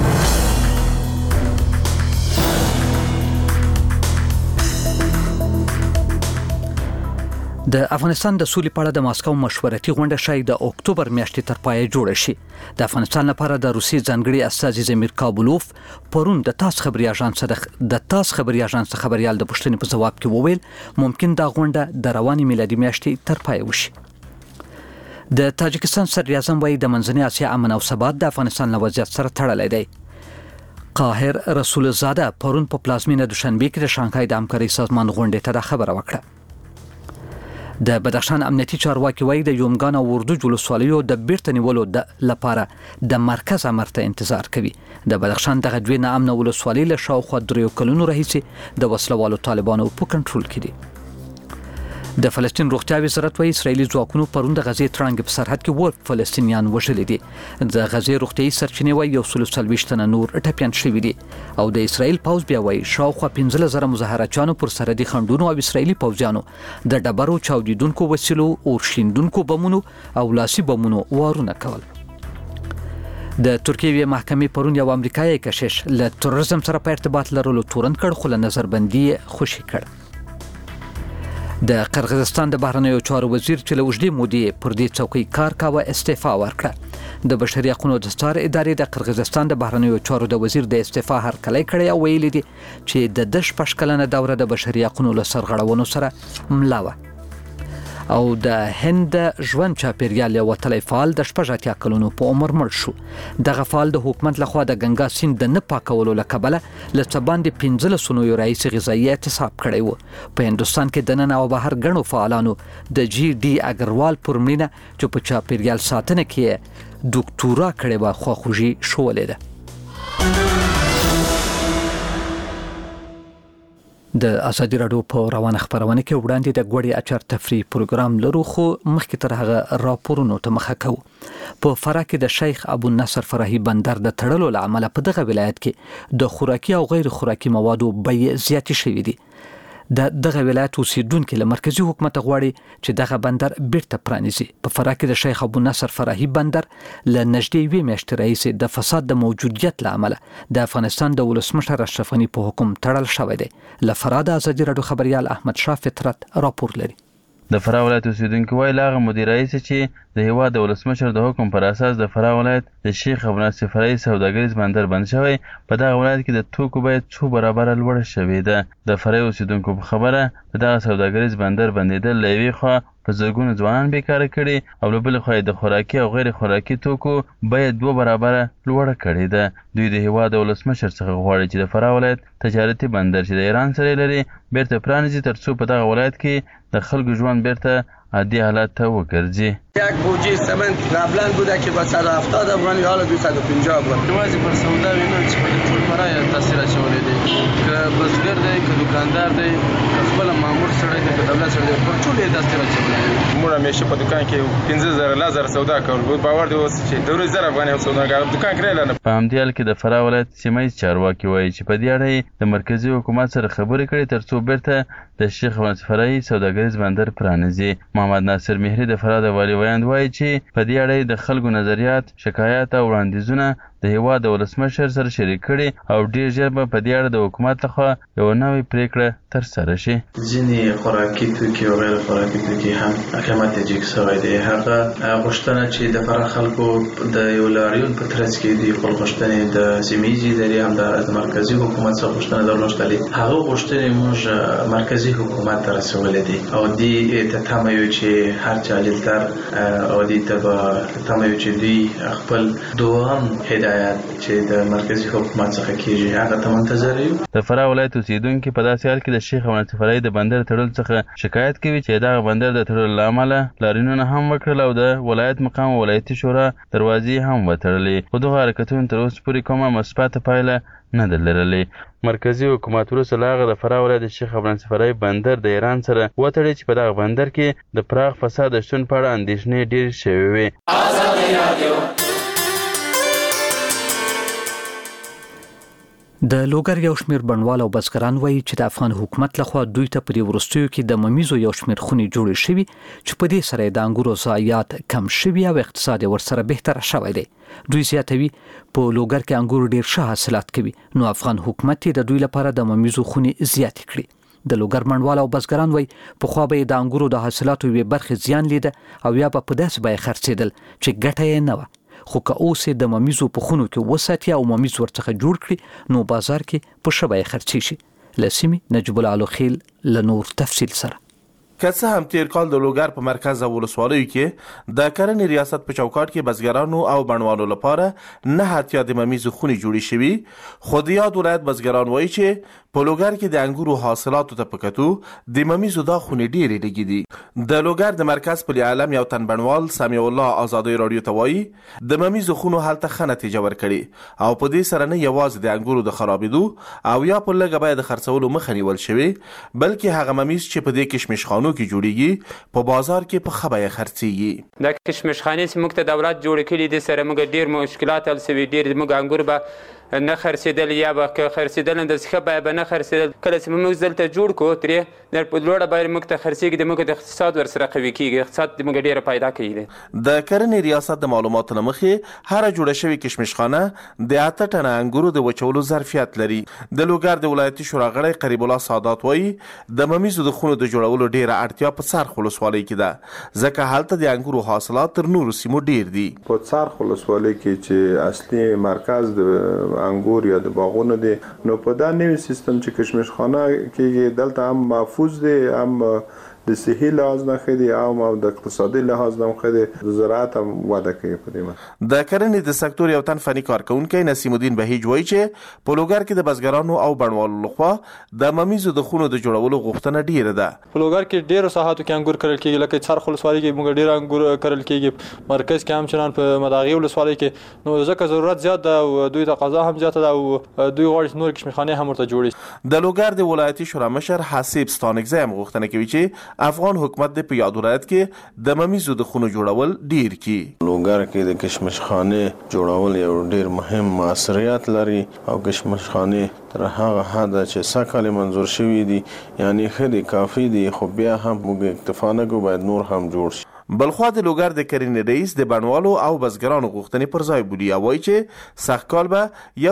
د افغانستان د سولې په اړه د ماسکو مشورتي غونډه شاید د اکتوبر میاشتې تر پایه جوړه شي. د افغانستان لپاره د روسي ځانګړي استازي زمیر کابلوف پرون د تاس خبري اژانس خبريال د پښتنې په جواب کې وویل ممکن دا غونډه د رواني میلادي میاشتې تر پایه وشي. د تاجکستان صدر اعظم وايي د منځنۍ اسیا امن او ثبات د افغانستان له وضعیت سره تړلی دی. قاهر رسول زاده پرون په پلازمینه دوشنبه کې د شانګهای د همکارۍ سازمان غونډې ته خبره وکړه. د بدخشان امنیتي چارواکي وایي د یومګان او وردوج ولسوالیو د بیرته نیولو لپاره د مرکز امر ته انتظار کوي. د بدخشان دغه دوه ناامنه ولسوالۍ له شاوخوا 3 کلونو راهیسې د وسلوالو طالبانو په کنټرول کې دي. د فلسطین روغتیا وزارت وايي اسرایلی ځواکونو پرون د غزې ترانګ په سرحد کې ور فلسطینیان وژلي دي. د غزې روغتیايي سرچینې وايي 140 تنه نور ټپيان شوي دي او د اسرایل پوز بیا وايي شاوخوا 15,000 مظاهراتچیانو پر سرحدي خنډونو او اسرایلی پوځیانو د ډبرو چاودیدونکو وسیلو اورشیندونکو بمونو او لاسي بمونو وارونه کول. د ترکیې محکمې پرون یو امریکایي کشیش له تروریزم سره په ارتباط لرلو تورن کړ، خو له نظربندي خوشي کړ. د قرغیزستان د بهرنیو چارو وزیر چې له اوږدې مودې پر دې څوکۍ کار کاوه استعفا ورکړه. د بشري حقوقو د ستار ادارې د قرغیزستان د بهرنیو چارو د وزیر د استعفا هرکلی کړی او ویلي دي چې د 10 کلنه دوره د بشري حقوقو له سرغړونو سره ملا وه. او د هند ژوند چاپیریال یو تلای فعال د 80 کلونو په عمر مړ شو. دغه فعال د حکومت لخوا د ګنگا سیند د نه پاکولو لکبله لڅ باندې 15 نوو رئیس غذایی اعتصاب کړی وو. په هندستان کې د نن او بهر غنو فعالانو د جی ډي اګروال پر مړینه چې په چاپیریال ساتنه کې ډاکټورا کړې و خواخوږي شولې ده. د ازادي راډیو په روانه خبرونه کې وړاندې د غوړی اچار تفریح پروګرام لرو، خو مخکې تر هغه راپورونو ته مخه کوو. په فراه کې د شیخ ابو نصر فراهی بندر د تړلو لامل په دغه ولایت کې د خوراکي او غیر خوراکي موادو بیې زیاتې شوې دي. دغه ولایت اوسیدونکو له مرکزی حکومت غواړي چې دغه بندر بیرته پرانیزي. په فراه کې د شیخ ابو نصر فراهی بندر له نږدې 2 میاشتې راهیسې د فساد د موجودیت لامل د افغانستان د ولسمشر اشرف غنی په حکم تړل شوی دی. له فراه د ازادي راډیو خبريال احمد شاه فطرت راپور لري. د فراه ولایت اوسیدونکو وایي لاغه مدیر رئیس چې د هیواد د ولسمشر د حکم پر اساس د فراه ولایت د شیخ ابو نصر فراهی سوداګریز بندر بند شوی، په دغه ولایت کې د توکو باید 2 برابر لوړ شوی ده. د فراه اوسیدونکو په خبره د دغه سوداګریز بندر بندیدل لوي خو په زرګونو ځوانان بیکاره کړي او له بل خوا د خوراکي او غیر خوراکي توکو باید 2 برابر لوړ کړي ده. دوی د هیواد د ولسمشر څخه غواړي چې د فراه ولایت تجارتي بندر چې د ایران سره لري بیرته پرانیزي، ترڅو په دغه ولایت کې د خلکو ژوند بیرته عادی حالت ته وګرځي. یک بوجی سمنت قبلا بوده که با 170 افغانی حالا 250 افغان. نوازی پر سودا وینو چې په ټول فرای تاثیر اچولې دي. که بزګر دی، که دکاندار دی، که خپل مامور سره دی، که دولت سره دی، پر ټول یې تاثیر اچولې دي. موږ همیشه په دکان کې 15000 لازر سودا کول. باور دی اوس چې 2000 افغانی سودا کوي دکان کې نه. په همدې حال کې د فراه ولایت سیمایي چارواکي وایي چې په دې اړه د مرکزی حکومت سره خبرې کړي ترڅو بیرته د شیخ ابو نصر فراهی سوداګریز بندر پرانیزي. محمد ناصر مهری د فراه د والی ویاند وایي چې په دې اړه د خلکو نظریات، شکایات او وړاندیزونه د هیواد د ولسمشر سره شریک کړي او ډیر ژر به په دې اړه د حکومت لخوا یو نوې پریکړه ترسره شي. ځینې خوراکي توکي او غیر خوراکي توکي هم قیمت یې جګ شوی دی. هغه غوښتنه چې د فراه خلکو د یو لاریون په ترڅ کې دي خپل غوښتنې د سیمه ییزې ادارې هم د مرکزي حکومت څخه غوښتنه درلودلې. هغه غوښتنې موږ مرکزي حکومت ته رسولې دي او دې ته تمه یو چې هر چا لیدتر او دې ته تمه یو چې دوی خپل دوام هدایت چې د مرکزي حکومت څخه کیږي هغه ته منتظر یو. د فراه ولایت اوسیدونکو په داسې حال کې د شیخ ابو نصر فرعي د بندر تړل څخه شکایت کوي چې دغه بندر د تړلو له امله لاریونونه هم وکړل او د ولایت مقام ولایتي شورا دروازې هم وتړلې، خو دغه حرکتونه تر اوسه پورې کومه مثبته پایله نه ده لرلې. مرکزي حکومت وروسته له هغه د فراه ولایت د شیخ ابو نصر فرعي بندر د ایران سره وتړي چې په دغه بندر کې د پراخ فساد شتون په اړه اندېښنې ډېرې شوې وې. د لوګر یو شمېر بڼوال او بزګران وایي چې د افغان حکومت لخوا دوی ته په وروستیو کې د ممیزو یو شمېر خونې جوړې شوي چې په دې سره د انګورو ضایعات کم شوي او اقتصاد ورسره بهتره شوی دی. دوی زیاتوي په لوګر کې انګور ډېر ښه حاصلات کوي، نو افغان حکومت د دوی لپاره د ممیزو خونې زیاتې کړي. د لوګر بڼوال او بزګران وایي پخوا به د انګورو د حاصلاتو یوې برخې زیان لیده او یا به په داسې بیه خرڅېدل چې ګټه یې نه وه، خو که اوس د ممیزو په خونو کې وساتي او ممیز ورڅخه جوړ کړي نو بازار کې په ښه بیه خرڅې شي. له سیمې نجیب الله علوخیل له نور تفصیل سره. که څه هم تیر کال د لوګر په مرکز او ولسوالیو کې د کرنې ریاست په چوکاټ کې بزګرانو او بڼوالو لپاره 9 د ممیزو خونې جوړې شوي، خو د یاد ولایت بزګران وایي چې په لوګر کې د انګورو حاصلاتو ته په کتو د ممیزو دا خونې ډېرې لږې دي. د لوګر د مرکز پلي عالم یو تن بڼوال سمیع الله آزادۍ راډیو ته وایي د ممیزو خونو هلته ښه نتیجه ورکړې او په دې سره نه یوازې د انګورو د خرابېدو او یا په لږه بیه د خرڅولو مخه نیول شوې، بلکې هغه ممیز چې په دې کشمشخانو کې جوړیږي په بازار کې په ښه بیه خرڅېږي. دا کشمشخانې چې موږ ته دولت جوړې کړي دي سره موږ ډېر مشکلات حل شوي، ډېر موږ انګور به نه خرڅېدل یا به که خرڅېدل هم داسې ښه بیه به نه خرڅېدل. کله چې موږ دلته جوړ کړو ترې په لوړه بیه موږ ته خرڅېږي د موږ د اقتصاد ورسره قوي کېږي، اقتصاد د موږ ډېره پیدا کوي. د کرنې ریاست د معلوماتو له مخې هره جوړه شوې کشمشخانه د 8 ټنه انګورو د وچولو ظرفیت لري. د لوګر د ولایتي شورا غړی قریب الله سادات وایي د ممیزو د خونو د جوړولو ډېره اړتیا په څرخ ولسوالۍ کې ده، ځکه هلته د انګورو حاصلات تر نورو سیمو ډېر دي. په څرخ ولسوالۍ کې چې اصلي مرکز د انګور یا د باغونو دي، نو په دا نوی سیستم چې کشمشخانه کېږي دلته هم محفوظ دي، هم د صحي لحاظ نه ښه دي او د اقتصادي لحاظ نه ښه دي، د زراعت هم وده کوي. په دې د کرنې د سکتور یو تن فني کارکونکی نسیم الدین بهیج وایي چې په لوګر کې د بزګرانو او بڼوالو لخوا د ممیزو د خونو د جوړولو غوښتنه ډیره ده. په لوګر کې ډیرو ساحاتو کې انګور کرل کېږي، لکه څرخ ولسوالۍ کې موږ ډیر انګور کرل کېږي، مرکز کې هم چنان په مداغي ولسوالۍ کې، نو ځکه ضرورت زیات ده او دوی تقاضا هم زیاته ده او دوی غواړي نور کشمخانې هم ورته جوړي. د لوګر د ولایتي شورا مشر حسیب ستانکزی هم غوښتنه کوي چې افغان حکومت د په یاد ولایت کې د ممیزو د خونو جوړول ډیر کی. لوګر کې د کشمشخانې جوړول یو ډیر مهم موثریت لري او کشمشخانې تر هغه حده چې سکهال منظور شوی دي یعنی خدي کافی دي، خو بیا هم موږ اکتفا نه کوو، باید نور هم جوړ شي. بلخوا د لوګر د کرنې رئیس د بڼوالو او بزګرانو غوښتنې پر ځای بولي او وایي چې سږکال به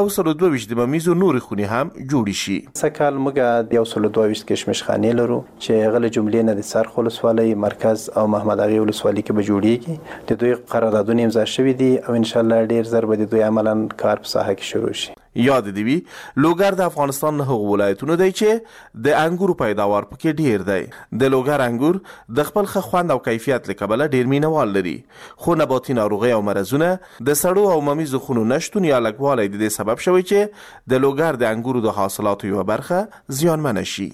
122 د ممیزو نورې خونې هم جوړې شي. سږکال موږ 122 کشمشخانې لرو چې هغه له جملې نه د څرخ ولسوالۍ، مرکز او محمد اغې ولسوالۍ کې به جوړیږي. د دوی قراردادونه امضا شوي دي او ان شاء الله ډیر زر به د دوی عملاً کار په ساحه کې شروع شي. یاد دی وی لوګر د افغانستان نه هغو ولایتونو دی چې د انګورو پیداوار پکې ډیر دی. د لوګر انګور د خپل ښه خوند او کیفیت له کبله ډیر مینوال لري، خو نباتي ناروغۍ او مرضونه د سړو او ممیزو خونو نشتون یا لږوالی د دې سبب شوی چې د لوګر د انګورو د حاصلاتو یوه برخه زیانمنه شي.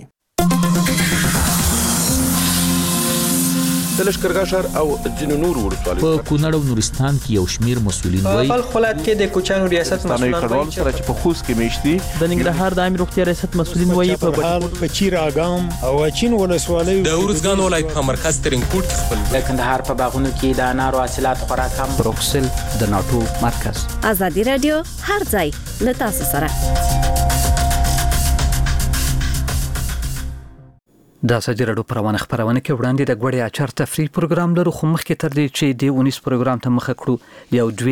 د لشکرګاه او ځینو نورو ولسوالیو په کونړ او نورستان کې یو شمیر مسولین وایي په خپل کې د کوچانو ریاست مسولان وایي چې په خوست کې میشتي د ننګرهار د عامه روغتیا ریاست مسولین وایي په چیر اګام او چین ولسوالیو د ورزګان ولایت په مرکز ترنکوټ خپل د کندهار په باغونو کې د انارو حاصلات خوراک هم بروکسل د ناتو مرکز. ازادي رادیو هر ځای له تاسو سره. د ازادي راډیو پروانه خبرونه کې وړاندې د غوړې اچار تفریح پروګرام لرو خو مخکې تر دې چې د 19 پروګرام ته مخه کړو یو دوه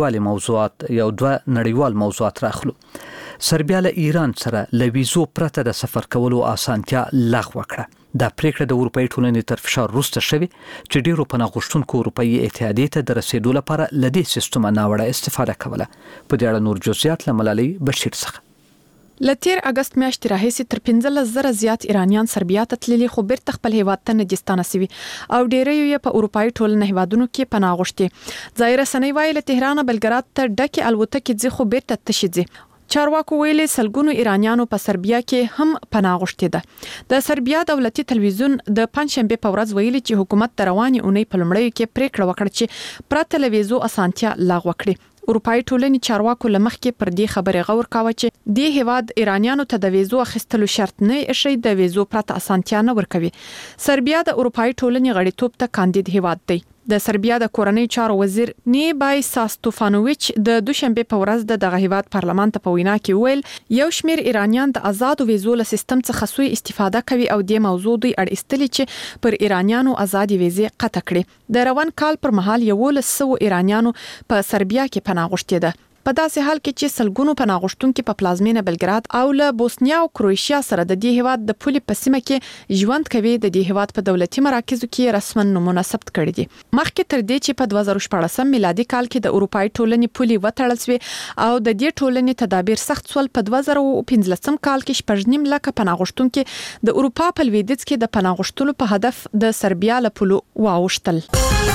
نړیوال موضوعات راخلو. سربیا له ایران سره لویزو پرته د سفر کولو اسانتیا لغوه کړه. دا پریکړه د اروپאי ټولنې تر فشار وروسته شوې چې ډیرو پناه غوښتونکو اروپאי اتحادیې ته د رسیدو لپاره لدې سیستم ناوړه استفاده کوله. په دې اړه نور جزئیات له ملالۍ بشیر څخه. لتیر اگست میاشتې راهیسې تر 15,000 زیات ایرانیان سربیا ته تللي خو بیرته خپل هیواد ته نه دي ستانه سوي او ډیری یې په اروپאי ټولنې هیوادونو کې پناه غوښتي. ځای رسنۍ وايي له تهران بلګراد ته ډکه الوتکې ځي خو بیرته تشي ځي. چارواکو ویلي سلګونو ایرانیانو په سربیا کې هم پناه غوښتي ده. د سربیا دولتي تلویزیون د پنځشنبه په ورځ ویلي چې حکومت د رواني اونۍ په لومړیو کې پریکړه وکړه چې پرته له ویزو اسانتیا لغوه کړي. اروپאי ټولنې چارواکو لمخ کې پر دې خبره غور کاوه چې د هیواد ایرانیانو ته د ویزو اخیستلو شرط نه ایښي د ویزو پرته اسانتیا نه ورکوي. سربیا د اروپאי ټولنې غړیتوب ته کاندید هیواد دی. د سربیا د کورنۍ چارو وزیر نیبای ساستوفانوویچ د دوشنبه په ورځ د دغه هیواد پارلمان ته په وینا کې ویل یو شمیر ایرانیان د آزاد ویزو له سیستم څخه سوء استفاده کوي او د موضوع دوی اړیستلي چې پر ایرانیانو آزاد ویزې قطع کړي. د روان کال پر مهال 100 ایرانیانو په سربیا کې پناه غوښتي ده. په داسې حال کې چې سلګونو پناه غوښتونکو په پلازمینه بلګراد او له بوسنیا او کروشیا سره د دې هیواد د پولي په سیمه کې ژوند کوي د دې هیواد په دولتي مراکزو کې رسمن نمونه ثبت کړي دي. مخکې تر دې چې په 2014 میلادي کال کې د اروپאי ټولنې پولي وټړل شوې او د دې ټولنې تدابیر سخت سول په 2015 کال کې 8.5 لک پناه غوښتونکو د اروپا په لویدیځ کې د پناه غوښتلو په هدف د سربیا له پولو واوښتل.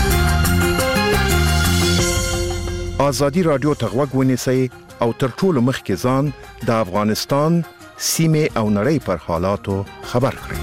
ازادي رادیو ته غوږ ونیسئ او تر ټولو مخکې ځان د افغانستان سیمه او نړۍ پر حالاتو خبر کړئ.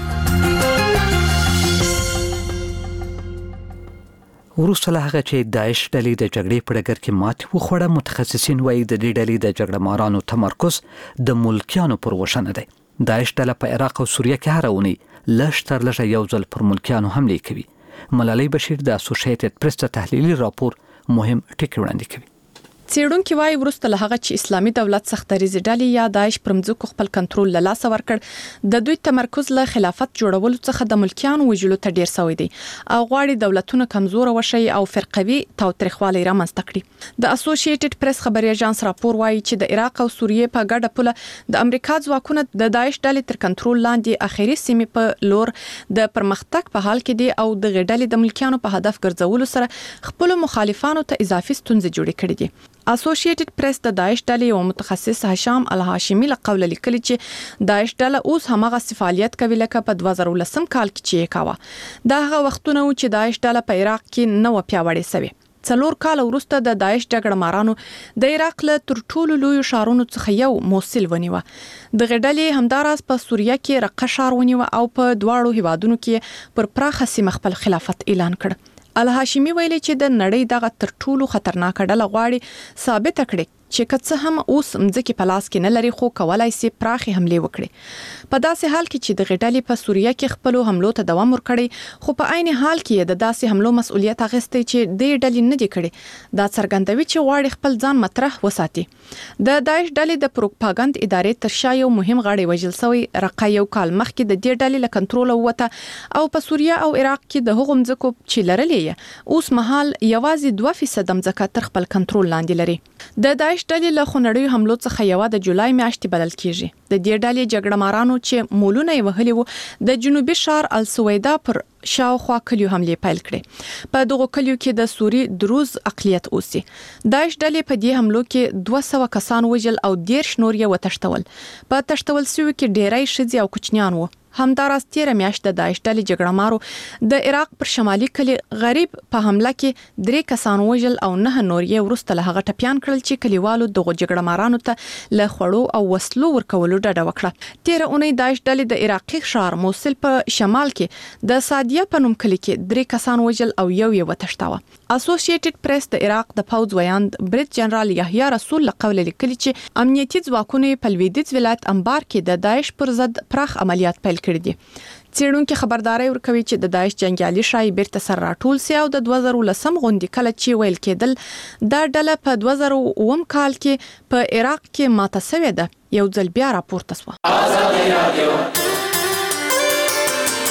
وروسته له هغه چې داعش ډلې د جګړې په ډګر کې ماتې وخوړه، متخصصین وایي د دې ډلې د جګړه مارانو تمرکز د ملکیانو پر وښنه دی. داعش ډله په عراق او سوریه کې هر اونۍ لږ تر لږه یو ځل پر ملکیانو حمله کوي. ملالۍ بشیر د اسوسییټډ پریس ته تحلیلي راپور مهم ټکی وړاندې کوي. څېړونکو وايي وروسته له هغه چې اسلامي دولت سختریزي ډلې یا داعش پر مځکو خپل کنټرول له لاسه ورکړ، د دوی تمرکز له خلافت جوړولو څخه د ملکیانو وژلو ته ډیر سوی دی او غواړي دولتونه کمزور وشي او فرقوي تاوتریخوالی رامنځته کړي. د اسوسییټډ پریس خبري اژانس راپور وايي چې د عراق او سوریه په ګډه پوله د امریکا ځواکونه د داعش ډلې تر کنټرول لاندې اخیری سیمې په لور د پرمختګ په حال کې دي او د غډلې د ملکیانو په هدف ګرځولو سره خپل مخالفانو ته اضافي ستونزې جوړې کړې دي. اسوسییټډ پریس د داعش ډلې او متخصص هشام الهاشمي له قوله لیکلي چې داعش ډله اوس همغه فعالیت کوي لکه په 2010 کال کې چې کاوه. دا هغه وختونه و چې داعش ډله په عراق کې نو پیاوړې شوه. 4 کال وروسته د داعش جګړه مارانو د عراق له تر ټولو لوی شهرونو څخه یو موصل ونیوه. د غډلې همداراز په سوریه کې رقه شهر ونیوه او په دواړو هیوادونو کې پر پراخه سیمه خپل خلافت اعلان کړ. الهاشمي ویلي چې د نړۍ دغه تر ټولو خطرناک ډله غواړي ثابت کړي چې کڅ هم اوس مځکه په لاس کې نه لري خو کولای شي پراخي حمله وکړي. په داسې حال کې چې د غډلې په سوریه کې خپل حملو ته دوام ورکړي خو په عین حال کې د داسې حملو مسؤلیت اخیسته چې د ډلې نه دی کړي دا څرګندوي چې غواړي خپل ځان مطرح وساتي. د داعش ډلې د پروپاګاند ادارې تر شا یو مهم غړی وژل شوی رقه یو کال مخکې د دې ډلې له کنټرول وته او په سوریه او عراق کې د هغو مځکو چې لرلې اوس مهال یوازې 2% مځکه تر خپل کنټرول لاندې لري. د داعش ډلې له خونړیو حملو څخه یو د جولای میاشتې بلل کیږي. د دې ډلې جګړه مارانو چې مولونه یې وهلي وو د جنوبي شهر السویدا پر شاوخوا کلیو حمله پیل کړې. په دغه کلیو کې د سوري دروز اقلیت اوسي. داعش ډلې په دې حملو کې 200 کسان وژل او 10 نور یې وتښتول. په تښتول سوي کې ډېری ښځې او کوچنیان وو. همداراز 13 میاشت د داعش ډلې جګړه مارو د عراق پر شمالي کلی غریب په حمله کې 3 کسان وژل او 9 نور یې ورسته له هغه ټپيان کړل چې کلیوالو دغه جګړه مارانو ته له خړو او وسلو ورکولو ډډه وکړه. 13 اونۍ داعش ډلې د عراقي شهر موصل په شمال کې د سادیه په نوم کلی کې 3 کسان وژل او یو یې وتښتاوه. اسوسییټډ پریس د عراق د پوځ ویاند بریټ جنرال یحیی رسول له قوله لیکلي چې امنیتي ځواکونه په لویدیځ ولایت انبار کې د داعش پر ضد پراخ عملیات پیل کړي دي. څېړونکو خبرداري ورکوي چې د داعش جنگیالي شای بیرته سر راټول سي او د 2010 غونډې کله چې ویل کېدل دا ډله په 2009 کال کې په عراق کې ماته شوې ده یو ځل بیا راپورته شوه.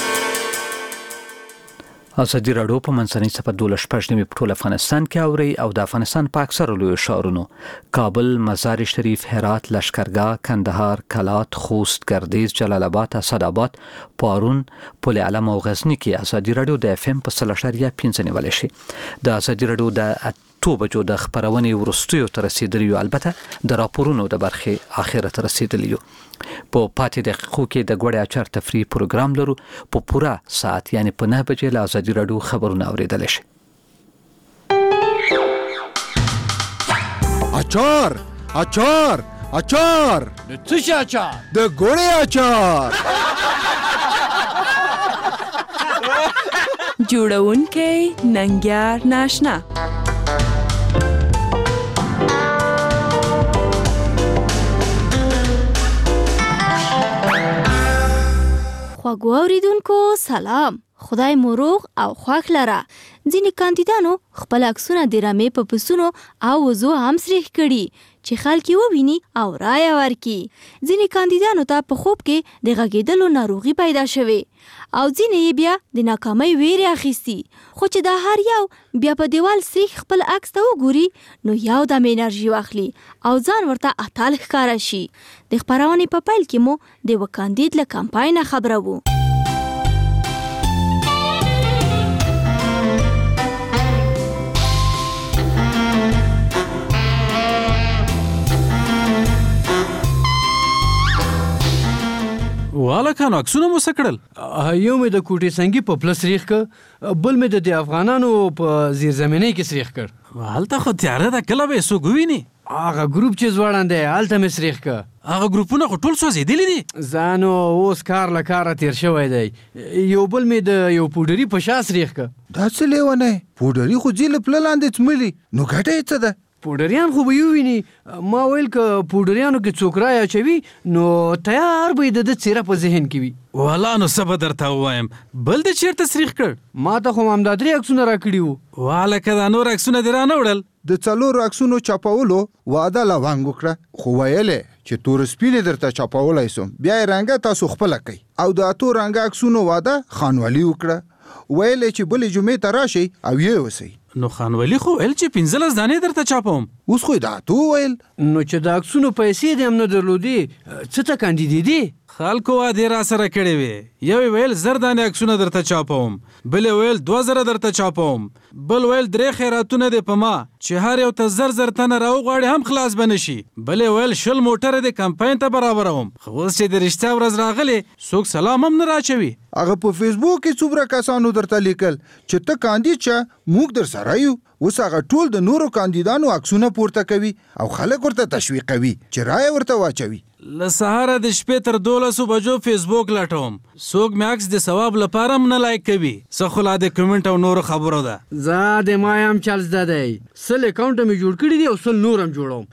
ازادي راډیو په منځنۍ صفحه 12 په ټول افغانستان کې اوري او د افغانستان په اکثره لویو ښارونو کابل، مزار شریف، هرات، لشکرګاه، کندهار، کلات، خوست، ګردیز، جلال آباد، اسداباد، پارون، پل علم او غزنی کې ازادي راډیو د FM په 3.5 نیول شي. د ازادي راډیو د 2 بجو د خبرونې ورستیو تر رسیدلیو، البته د راپورونو د برخې اخیره تر رسیدلیو. په پاتې دقیقو کې د ګوړې اچار تفریح پروګرام لرو. په پوره ساعت یعنی په 9 بجې له ازادي راډیو خبرونه اوریدل شي. اچار اچار اچار د څه شي اچار؟ د ګوړې اچار. جوړونکی ننګیار ناشنا. خواږو اوریدونکو سلام، خدای مو روغ او خوښ لره. ځینې کاندیدانو خپل عکسونه د رمې په پسونو او وزو هم سریښ کړي چې خلک یې وویني او رایه ورکړي. ځینې کاندیدانو ته په خوب کې د غږېدلو ناروغي پیدا شوې او ځینې یې بیا د ناکامۍ ویرې اخیستي. خو چې دا هر یو بیا په دیوال سریښ خپل عکس ته وګوري نو یو دم انرژي واخلي او ځان ورته اتل ښکاره شي. د خپرونې په پیل کې مو د یوه کاندید له کمپاینه خبروو. والکانو عکسونه مو څه کړل؟ یو مې د کوټې سنګي په پله سریښ کړ، بل مې د افغانانو په زیرزمینۍ کې سریښ کړ. هلته خو تیاره ده، کله به یې څوک وویني؟ هغه ګروپ چې ځوړند دی هلته مې سریښ کړ. هغه ګروپونه خو ټول سوځېدلي دي. ځانو اوس کار له کاره تیر شوی دی. یو بل مې د یو پوډري په شا سریښ کړ. دا څه لیونی؟ پوډري خو ځي له پله لاندې څملي، نو ګټه یې څه ده؟ پوډریان خو به یې وویني. ما ویل که پوډریانو کې څوک رایه اچوي نو تیار به یې د ده څیره په ذهن کې وي. والا نو څه به درته ووایم، بل د چېرته سریښ کړ؟ ما ته خو همدا 3 عکسونه راکړي وو. والکه دا نور عکسونه دې رانه وړل؟ د 4 عکسونو چاپولو وعده لونګ وکړه، خو ویلې چې تور سپینې درته چاپولی سم، بیا یې رنګه تاسو خپله کوئ. او د 8 رنګه عکسونو وعده خانولي وکړه، ویلې چې بلې جمعې ته راشئ او یې اوسئ. نو خانولي خو ویل چې 15 دانې درته چاپوم. اوس خو دا تو ویل. نو چې د عکسونو پیسې دې هم نه درلودې څه ته کاندیدېدې؟ خلکو وعدې را سره کړې وې. یو ویل 1000 دانې عکسونه درته چاپوم، بل ویل 2000 درته چاپوم، بل ویل 3 خیراتونه دې په ما چې هر یو ته 1000 تنه راوغواړي هم خلاص به نه شي، بل ویل 20 موټره دې کمپاین ته برابروم. خو اوس چې د رښتیا ورځ راغلې څوک سلام هم نه راچوي. هغه په فیسبوک کې څومره کسانو درته لیکل چې ته کاندید شه، موږ در سره یو. اوس هغه ټول د نورو کاندیدانو عکسونه پورته کوي او خلک ورته تشویقوي چې رایه ورته واچوي. له سهاره د شپې تر 12 بجو فیسبوک لټوم، څوک مې عکس د ثواب لپاره هم نه لایک کوي. څه خو لا د کمنټ او نورو خبرو ده. زه د ما هم چل زده دی، 100 اکاونټ مې جوړ کړي دي او 100 نور هم جوړوم.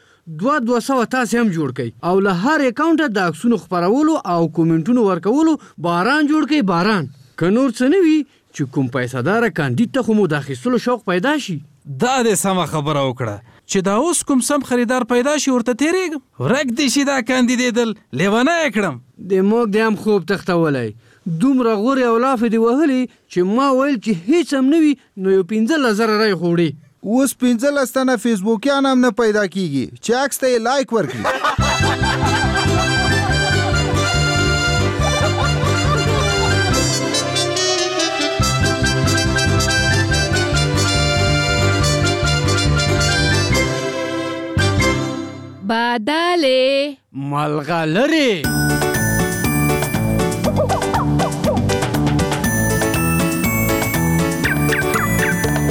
200 تاسې هم جوړ کړئ او له هر اکاونټه د عکسونو خپرولو او کومنټونو ورکولو باران جوړ کړئ. باران که نور څه نه وي چې کوم پیسه داره کاندید ته خو مو د اخیستلو شوق پیدا شي. دا دې سمه خبره وکړه چې دا اوس کوم سم خریدار پیدا شي ورته تیریږم، ورک دې شي دا کاندیدېدل، لیونی یې کړم. د موږ دې هم خوب تختولی، دومره غورې او لافې دې وهلي چې ما ویل چې هیڅ هم نه وي نو یو 15,000 رای خو وړي. اوس 15 تنه فیسبوکیان هم نه پیدا کیږي چې عکس ته یې لایک ورکړي. بدلې ملغلرې